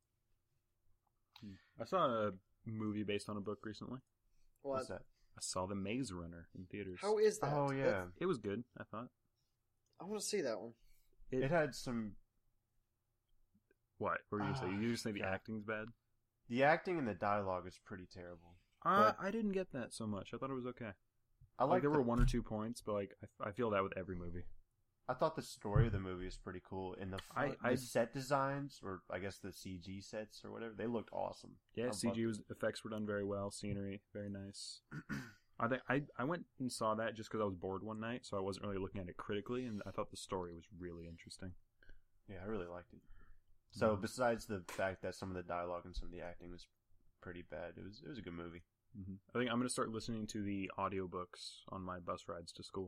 I saw a movie based on a book recently. What's What? that? I saw The Maze Runner in theaters. How is that? Oh yeah, That's- It was good, I thought. I want to see that one. it had some. What? What were you going to say? You just think the God. acting's bad? The acting and the dialogue is pretty terrible. I didn't get that so much. I thought it was okay. I Like like there the, were 1 or 2 points, but like I feel that with every movie. I thought the story of the movie was pretty cool, and the I- set designs, or I guess the CG sets or whatever, they looked awesome. Yeah, I CG loved effects were done very well. Scenery, very nice. I think I went and saw that just because I was bored one night, so I wasn't really looking at it critically, and I thought the story was really interesting. Yeah, I really liked it. So besides the fact that some of the dialogue and some of the acting was pretty bad, it was a good movie. I think I'm going to start listening to the audiobooks on my bus rides to school.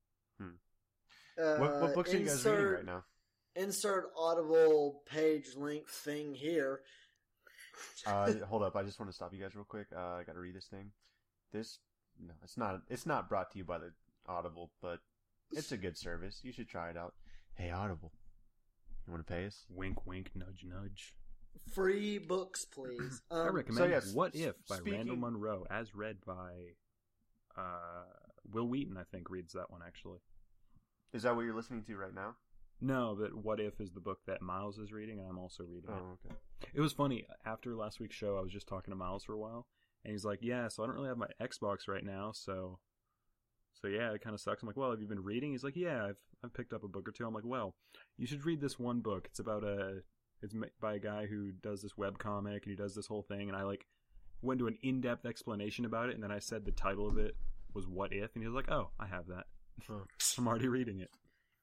What books are you guys reading right now? Insert Audible page link thing here. Hold up, I just want to stop you guys real quick. I got to read this thing. No, it's not brought to you by the Audible, but it's a good service. You should try it out. Hey, Audible. You want to pay us? Wink, wink, nudge, nudge. Free books, please. I recommend so yes, What If by speaking- Randall Munroe, as read by Will Wheaton, I think, reads that one, actually. Is that what you're listening to right now? No, but What If is the book that Miles is reading, and I'm also reading it. Oh, okay. It was funny. After last week's show, I was just talking to Miles for a while, and he's like, yeah, so I don't really have my Xbox right now, so yeah, it kind of sucks. I'm like, well, have you been reading? He's like, yeah, I've picked up a book or two. I'm like, well, you should read this one book. It's about it's by a guy who does this webcomic, and he does this whole thing, and I went to an in-depth explanation about it, and then I said the title of it was What If, and he was like, oh, I have that. Huh. I'm already reading it.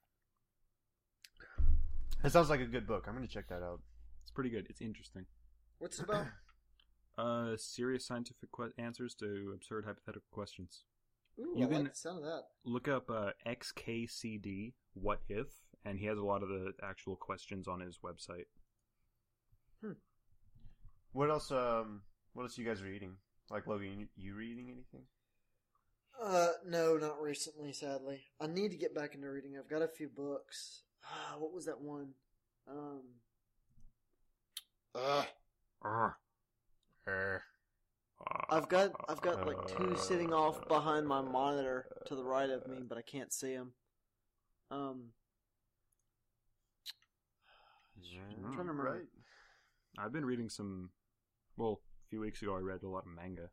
That sounds like a good book. I'm going to check that out. It's pretty good. It's interesting. What's it about? Serious scientific answers to absurd hypothetical questions. Ooh, You I can- like the sound of that. Look up XKCD What If, and he has a lot of the actual questions on his website. What else? What else are you guys reading? Like Logan, you reading anything? No, not recently, sadly. I need to get back into reading. I've got a few books. What was that one? I've got like two sitting off behind my monitor to the right of me, but I can't see them. I'm trying to remember. Right. I've been reading some. Well, a few weeks ago, I read a lot of manga.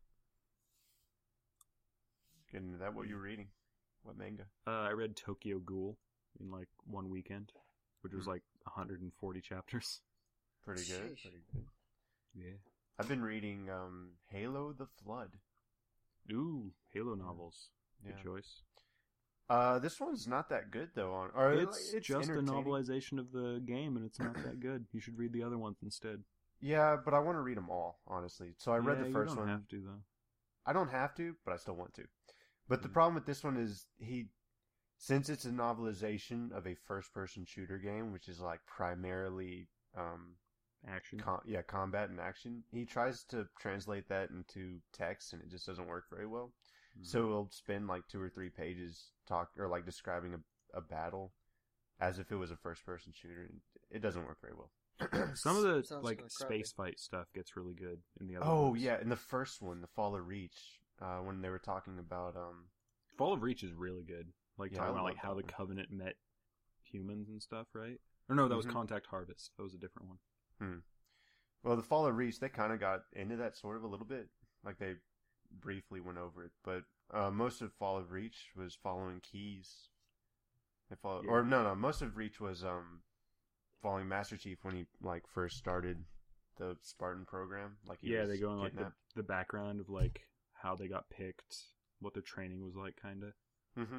Getting into that, what you were reading? What manga? I read Tokyo Ghoul in like one weekend, which was like 140 chapters. Pretty good. Sheesh. Pretty good. Yeah. I've been reading Halo: The Flood. Ooh, Halo novels. Yeah. Good choice. This one's not that good though. It's just a entertaining. novelization of the game, and it's not that good. You should read the other ones instead. Yeah, but I want to read them all, honestly. So I read the first you don't one. have to though. I don't have to, but I still want to. But the problem with this one is since it's a novelization of a first-person shooter game, which is like primarily Action. combat and action, he tries to translate that into text, and it just doesn't work very well. Mhm. So he'll spend like 2 or 3 pages describing a battle as if it was a first-person shooter. It doesn't work very well. Some of the Sounds like kinda crappy. space fight stuff gets really good in the other. Oh books. yeah, in the first one, The Fall of Reach, when they were talking about Fall of Reach is really good. Like Yeah, talking I about love like how that the one. Covenant met humans and stuff, right? Or no, that was Mhm. Contact Harvest. That was a different one. Well, The Fall of Reach, they kind of got into that sort of a little bit. Like, they briefly went over it. But most of Fall of Reach was following Keys. Yeah. Or, no, most of Reach was following Master Chief when he, like, first started the Spartan program. Like, he Yeah, was they go in like kidnapped. the background of like how they got picked, what their training was like, kind of. Mm-hmm.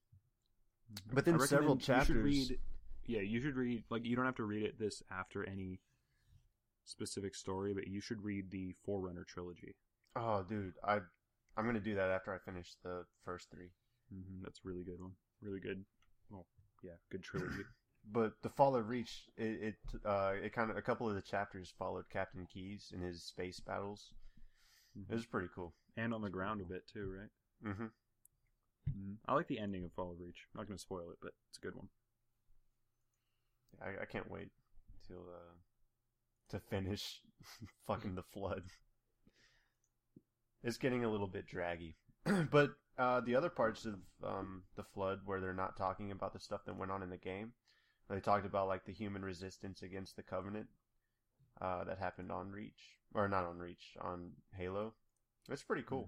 But then I several recommend chapters... you should read, like, you don't have to read it this after any specific story, but you should read the Forerunner trilogy. Oh, dude, I'm going to do that after I finish the first 3. That's a really good one. Really good. Well, yeah, good trilogy. But the Fall of Reach, it kind of, a couple of the chapters followed Captain Keyes in his space battles. It was pretty cool. And on the ground a bit too, right? Mm-hmm. I like the ending of Fall of Reach. I'm not going to spoil it, but it's a good one. I can't wait till to finish fucking The Flood. It's getting a little bit draggy, but the other parts of The Flood where they're not talking about the stuff that went on in the game, they talked about like the human resistance against the Covenant that happened on Reach, or not on Reach, on Halo. It's pretty cool.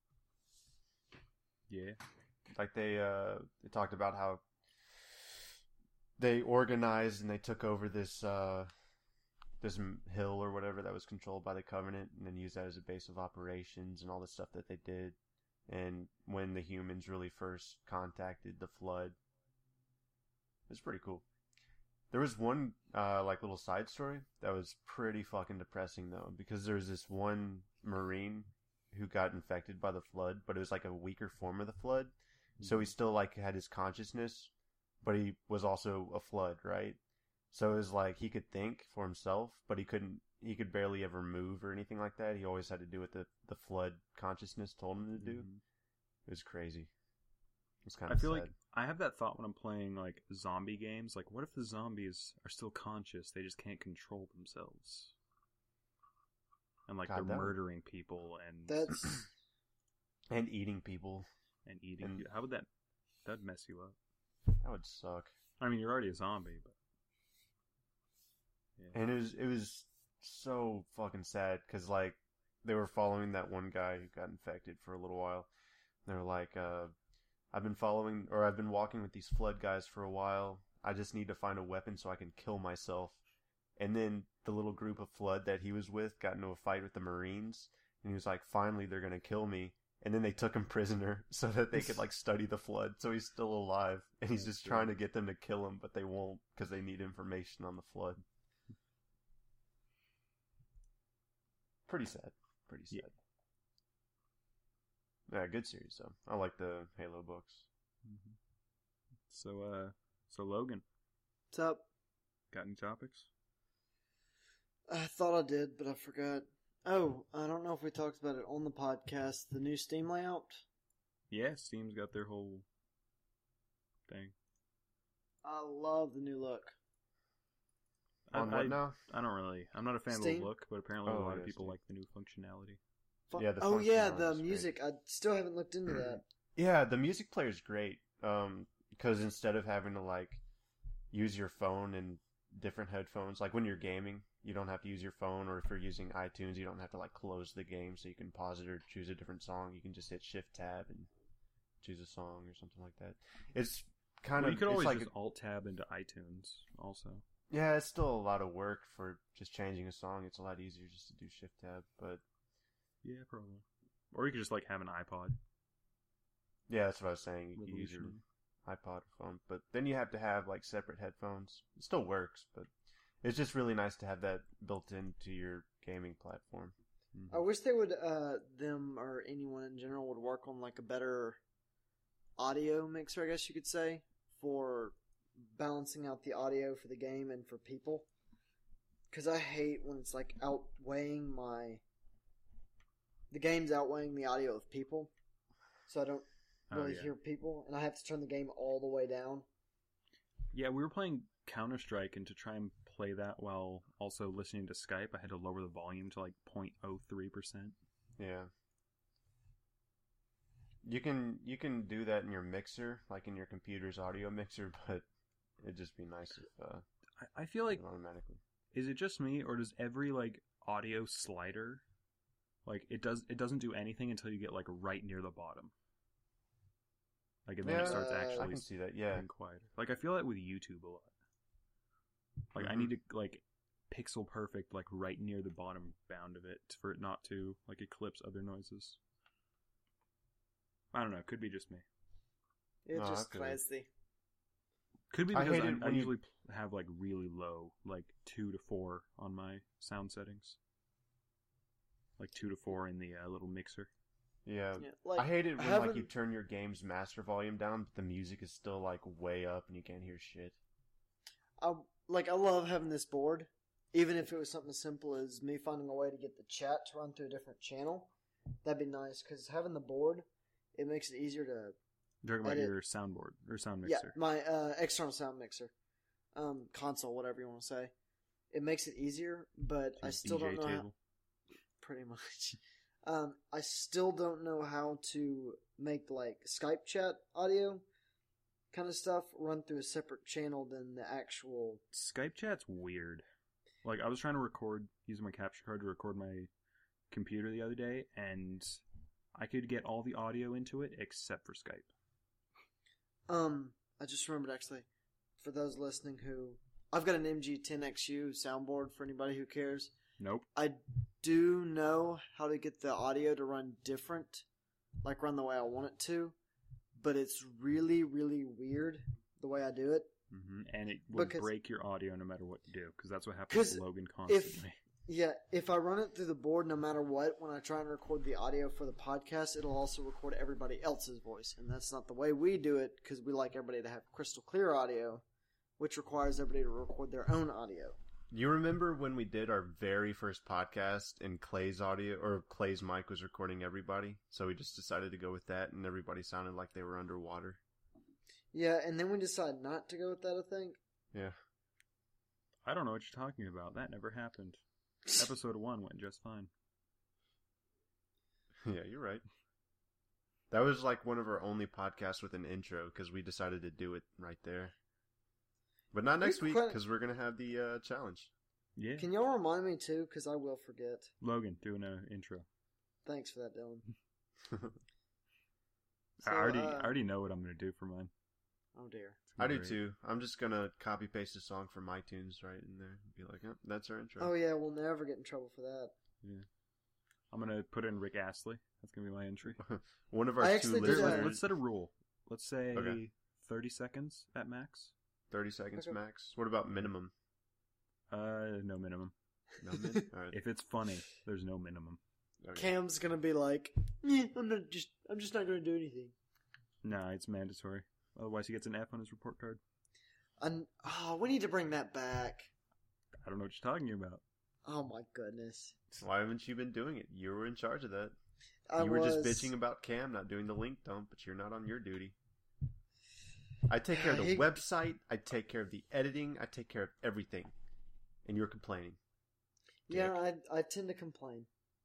Yeah. Like they talked about how they organized and they took over this hill or whatever that was controlled by the Covenant, and then used that as a base of operations and all the stuff that they did. And when the humans really first contacted the Flood, it was pretty cool. There was one like little side story that was pretty fucking depressing though, because there was this one Marine who got infected by the Flood, but it was like a weaker form of the Flood. So he still like had his consciousness, but he was also a Flood, right? So it was like he could think for himself, but he could barely ever move or anything like that. He always had to do what the Flood consciousness told him to do. It was crazy. It was kind I of feel sad. like I have that thought when I'm playing like zombie games. Like, what if the zombies are still conscious? They just can't control themselves, and like God, they're that would- murdering people and That's And eating people. and eating. and- How would that'd mess you up? That would suck. I mean, you're already a zombie, but yeah. And it was so fucking sad because like they were following that one guy who got infected for a little while. They were like, I've been walking with these flood guys for a while. I just need to find a weapon so I can kill myself. And then the little group of flood that he was with got into a fight with the Marines, and he was like, finally they're gonna kill me. And then they took him prisoner so that they could like study the flood. So he's still alive, and he's just trying to get them to kill him, but they won't because they need information on the flood. Pretty sad. Pretty sad. Yeah, good series though. I like the Halo books. Mhm. So Logan, what's up. got any topics? I thought I did, but I forgot. Oh, I don't know if we talked about it on the podcast. The new Steam layout. Yeah, Steam's got their whole thing. I love the new look. On what now? I don't really. I'm not a fan of Steam? the look, but apparently a Oh, lot yeah, of people Steam. like the new functionality. Yeah, the oh yeah, functionality the is great. music. I still haven't looked into that. Yeah, the music player is great. Because instead of having to like use your phone and different headphones, like when you're gaming, you don't have to use your phone, or if you're using iTunes, you don't have to like close the game so you can pause it or choose a different song. You can just hit Shift Tab and choose a song or something like that. It's kind Well, of you could it's always like just Alt Tab into iTunes also. yeah, it's still a lot of work for just changing a song. It's a lot easier just to do Shift Tab, but Yeah, probably. Or you could just like have an iPod. yeah, that's what I was saying. You can use your Revolutionary. iPod or phone, but then you have to have like separate headphones. It still works, but it's just really nice to have that built into your gaming platform. Mhm. I wish they would, them or anyone in general would work on like a better audio mixer, I guess you could say, for balancing out the audio for the game and for people. Because I hate when it's like outweighing the game's outweighing the audio of people. So I don't really yeah. hear people, and I have to turn the game all the way down. Yeah, we were playing Counter-Strike, and to try and play that while also listening to Skype, I had to lower the volume to like 0.03%. Yeah. You can do that in your mixer, like in your computer's audio mixer, but it'd just be nice if I feel like, automatically. is it just me, or does every like audio slider, like it doesn't do anything until you get like right near the bottom? Like, and then Yeah, it starts I I actually can see that. Yeah. getting quieter. Like, I feel that with YouTube a lot. Like, I need to, like, pixel perfect, like, right near the bottom bound of it for it not to, like, eclipse other noises. I don't know. Could be just me. It's No, just I feel it. classy. Could be I because hate it I when you- usually have, like, really low, like, 2 to 4 on my sound settings. Like, 2 to 4 in the little mixer. Yeah. Yeah, like, I hate it when I like you haven't- turn your game's master volume down, but the music is still like way up and you can't hear shit. I love having this board, even if it was something as simple as me finding a way to get the chat to run through a different channel. That'd be nice because having the board, it makes it easier to You're talking about Edit. your soundboard or sound yeah mixer. my external sound mixer, console, whatever you want to say. It makes it easier, but I Your still DJ don't know how, table. pretty much. I still don't know how to make like Skype chat audio kind of stuff run through a separate channel than the actual. Skype chat's weird. Like, I was trying to record using my capture card to record my computer the other day, and I could get all the audio into it except for Skype. I just remembered actually, for those listening who, I've got an MG10XU soundboard for anybody who cares. Nope. I do know how to get the audio to run different, like run the way I want it to, but it's really, really weird the way I do it. And it will Because- break your audio no matter what you do, because that's what happens 'Cause to Logan constantly. Yeah, if I run it through the board, no matter what, when I try and record the audio for the podcast, it'll also record everybody else's voice. And that's not the way we do it, because we like everybody to have crystal clear audio, which requires everybody to record their own audio. You remember when we did our very first podcast and Clay's audio or Clay's mic was recording everybody? So we just decided to go with that and everybody sounded like they were underwater. Yeah, and then we decided not to go with that, I think. Yeah. I don't know what you're talking about. That never happened. Episode 1 went just fine. Yeah, you're right. That was like one of our only podcasts with an intro because we decided to do it right there. But not next week because we're going to have the challenge. Yeah. Can y'all remind me too? Because I will forget. Logan, doing an intro. Thanks for that, Dylan. I already know what I'm going to do for mine. Oh dear. I do too. I'm just going to copy paste a song from iTunes right in there and be like, yep, that's our intro. Oh yeah, we'll never get in trouble for that. Yeah. I'm going to put in Rick Astley. That's going to be my entry. One of our I two actually did listeners. Let's set a rule. Let's say Okay. 30 seconds at max. 30 seconds Okay. max. What about minimum? No minimum. No min? All right. If it's funny, there's no minimum. Okay. Cam's gonna be like, I'm just not gonna do anything. Nah, it's mandatory. Otherwise, he gets an F on his report card. We need to bring that back. I don't know what you're talking about. Oh my goodness. Why haven't you been doing it? You were in charge of that. I You were was just bitching about Cam not doing the link dump, but you're not on your duty. I take care of the He- website. I take care of the editing. I take care of everything. And you're complaining. Yeah, I tend to complain.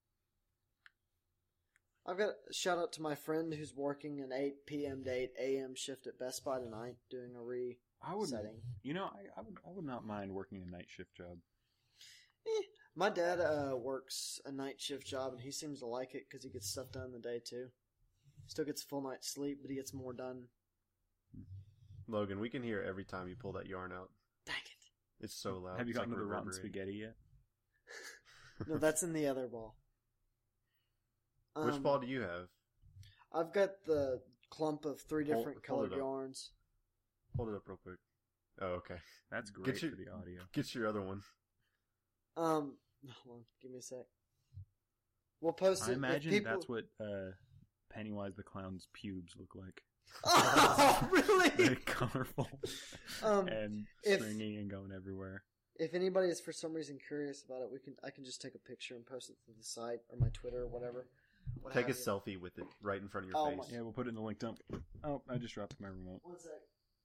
I've got a shout out to my friend who's working an 8 p.m. to 8 a.m. shift at Best Buy tonight, doing a I would, resetting. you know, I would not mind working a night shift job. My dad works a night shift job, and he seems to like it because he gets stuff done in the day too. Still gets a full night's sleep, but he gets more done. Logan, we can hear every time you pull that yarn out. Dang it! It's so loud. Have you It's gotten like to the rotten reverberating. spaghetti yet? No, that's in the other ball. Which ball do you have? I've got the clump of 3 different Hold colored it up. yarns. Hold it up real quick. Oh, okay. That's great your- for the audio. Get your other one. Hold on, give me a sec. We'll post it. I if imagine people... that's what Pennywise the Clown's pubes look like. Oh, Very really? colorful and if- stringy and going everywhere. If anybody is for some reason curious about it, I can just take a picture and post it to the site or my Twitter or whatever. What Take a have you. selfie with it right in front of your Oh, face. Yeah, we'll put it in the link dump. Oh, I just dropped my remote. 1 sec.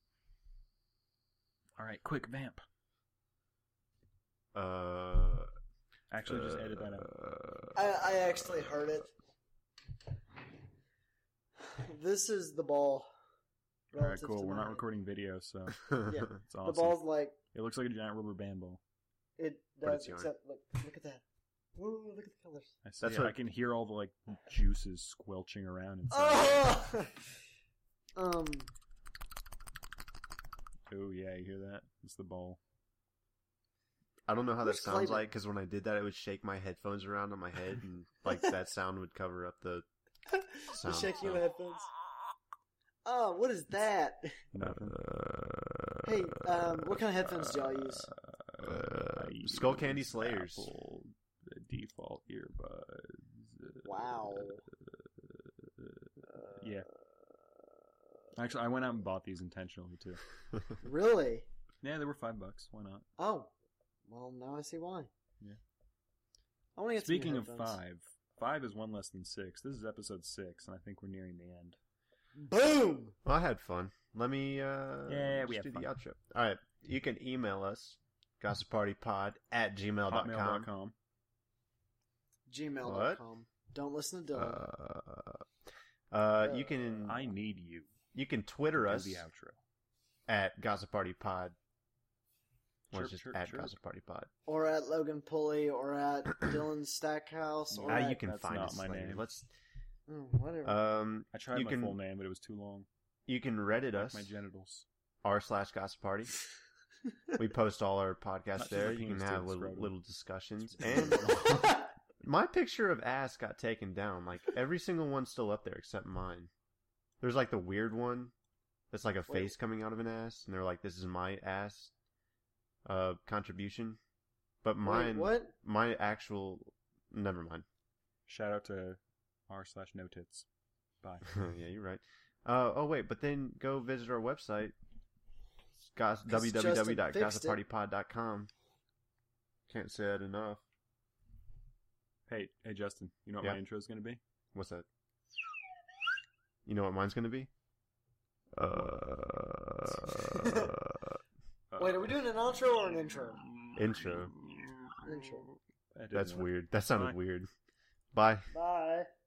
All right, quick vamp. Actually, just edit that out. I actually heard it. This is the ball. All right, relative cool. to We're not mine. recording video, so Yeah. it's awesome. The ball's like It looks like a giant rubber band ball. it But does, it's yarn. except look at that. Whoa, look at the colors. I see. That's That's what- I can hear all the like juices squelching around inside. Oh! Oh yeah, you hear that? It's the ball. I don't know how that Who's sounds claiming? like because when I did that, it would shake my headphones around on my head, and like that sound would cover up the The sound. shaking of so. the headphones. Oh, what is that? Nothing. Hey, what kind of headphones do y'all use? I Skull Candy use Slayers. Apple, the default earbuds. Wow. Yeah. Actually, I went out and bought these intentionally too. Really? Yeah, they were $5. Why not? Oh, well, now I see why. Yeah. I want to get Speaking some of headphones. 5 is one less than 6. This is episode 6, and I think we're nearing the end. Boom! Well, I had fun. Let me we just had do fun. the outro. All right, you can email us gossippartypod@gmail.com. Hotmail.com. Gmail.com. Don't listen to Dylan. You can I need you. you can Twitter Do us the outro. at gossippartypod. Or Chirp, just chirp, at chirp. gossippartypod. Or at Logan Pulley, or at Dylan Stackhouse, or Ah, at... you can That's find not us my later. name. Let's whatever. I tried you my can full name, but it was too long. you can Reddit Like us my genitals. r/gossipparty. We post all our podcasts Not just there. the You can penis have to the little, scrotum. little discussions. And my picture of ass got taken down. Like every single one's still up there except mine. There's like the weird one that's like a face coming out of an ass, and they're like, "This is my ass contribution." But mine, Wait, what? my actual, never mind. Shout out to r/no-tits. Bye. Yeah, you're right. Oh wait, but then go visit our website, Justin www.gossippartypod.com. Can't say that enough. Hey, Justin, you know what Yeah. my intro is going to be? What's that? You know what mine's gonna be? Wait, are we doing an outro or an intro? Intro. Intro. That's weird. That sounded weird. Bye. Bye.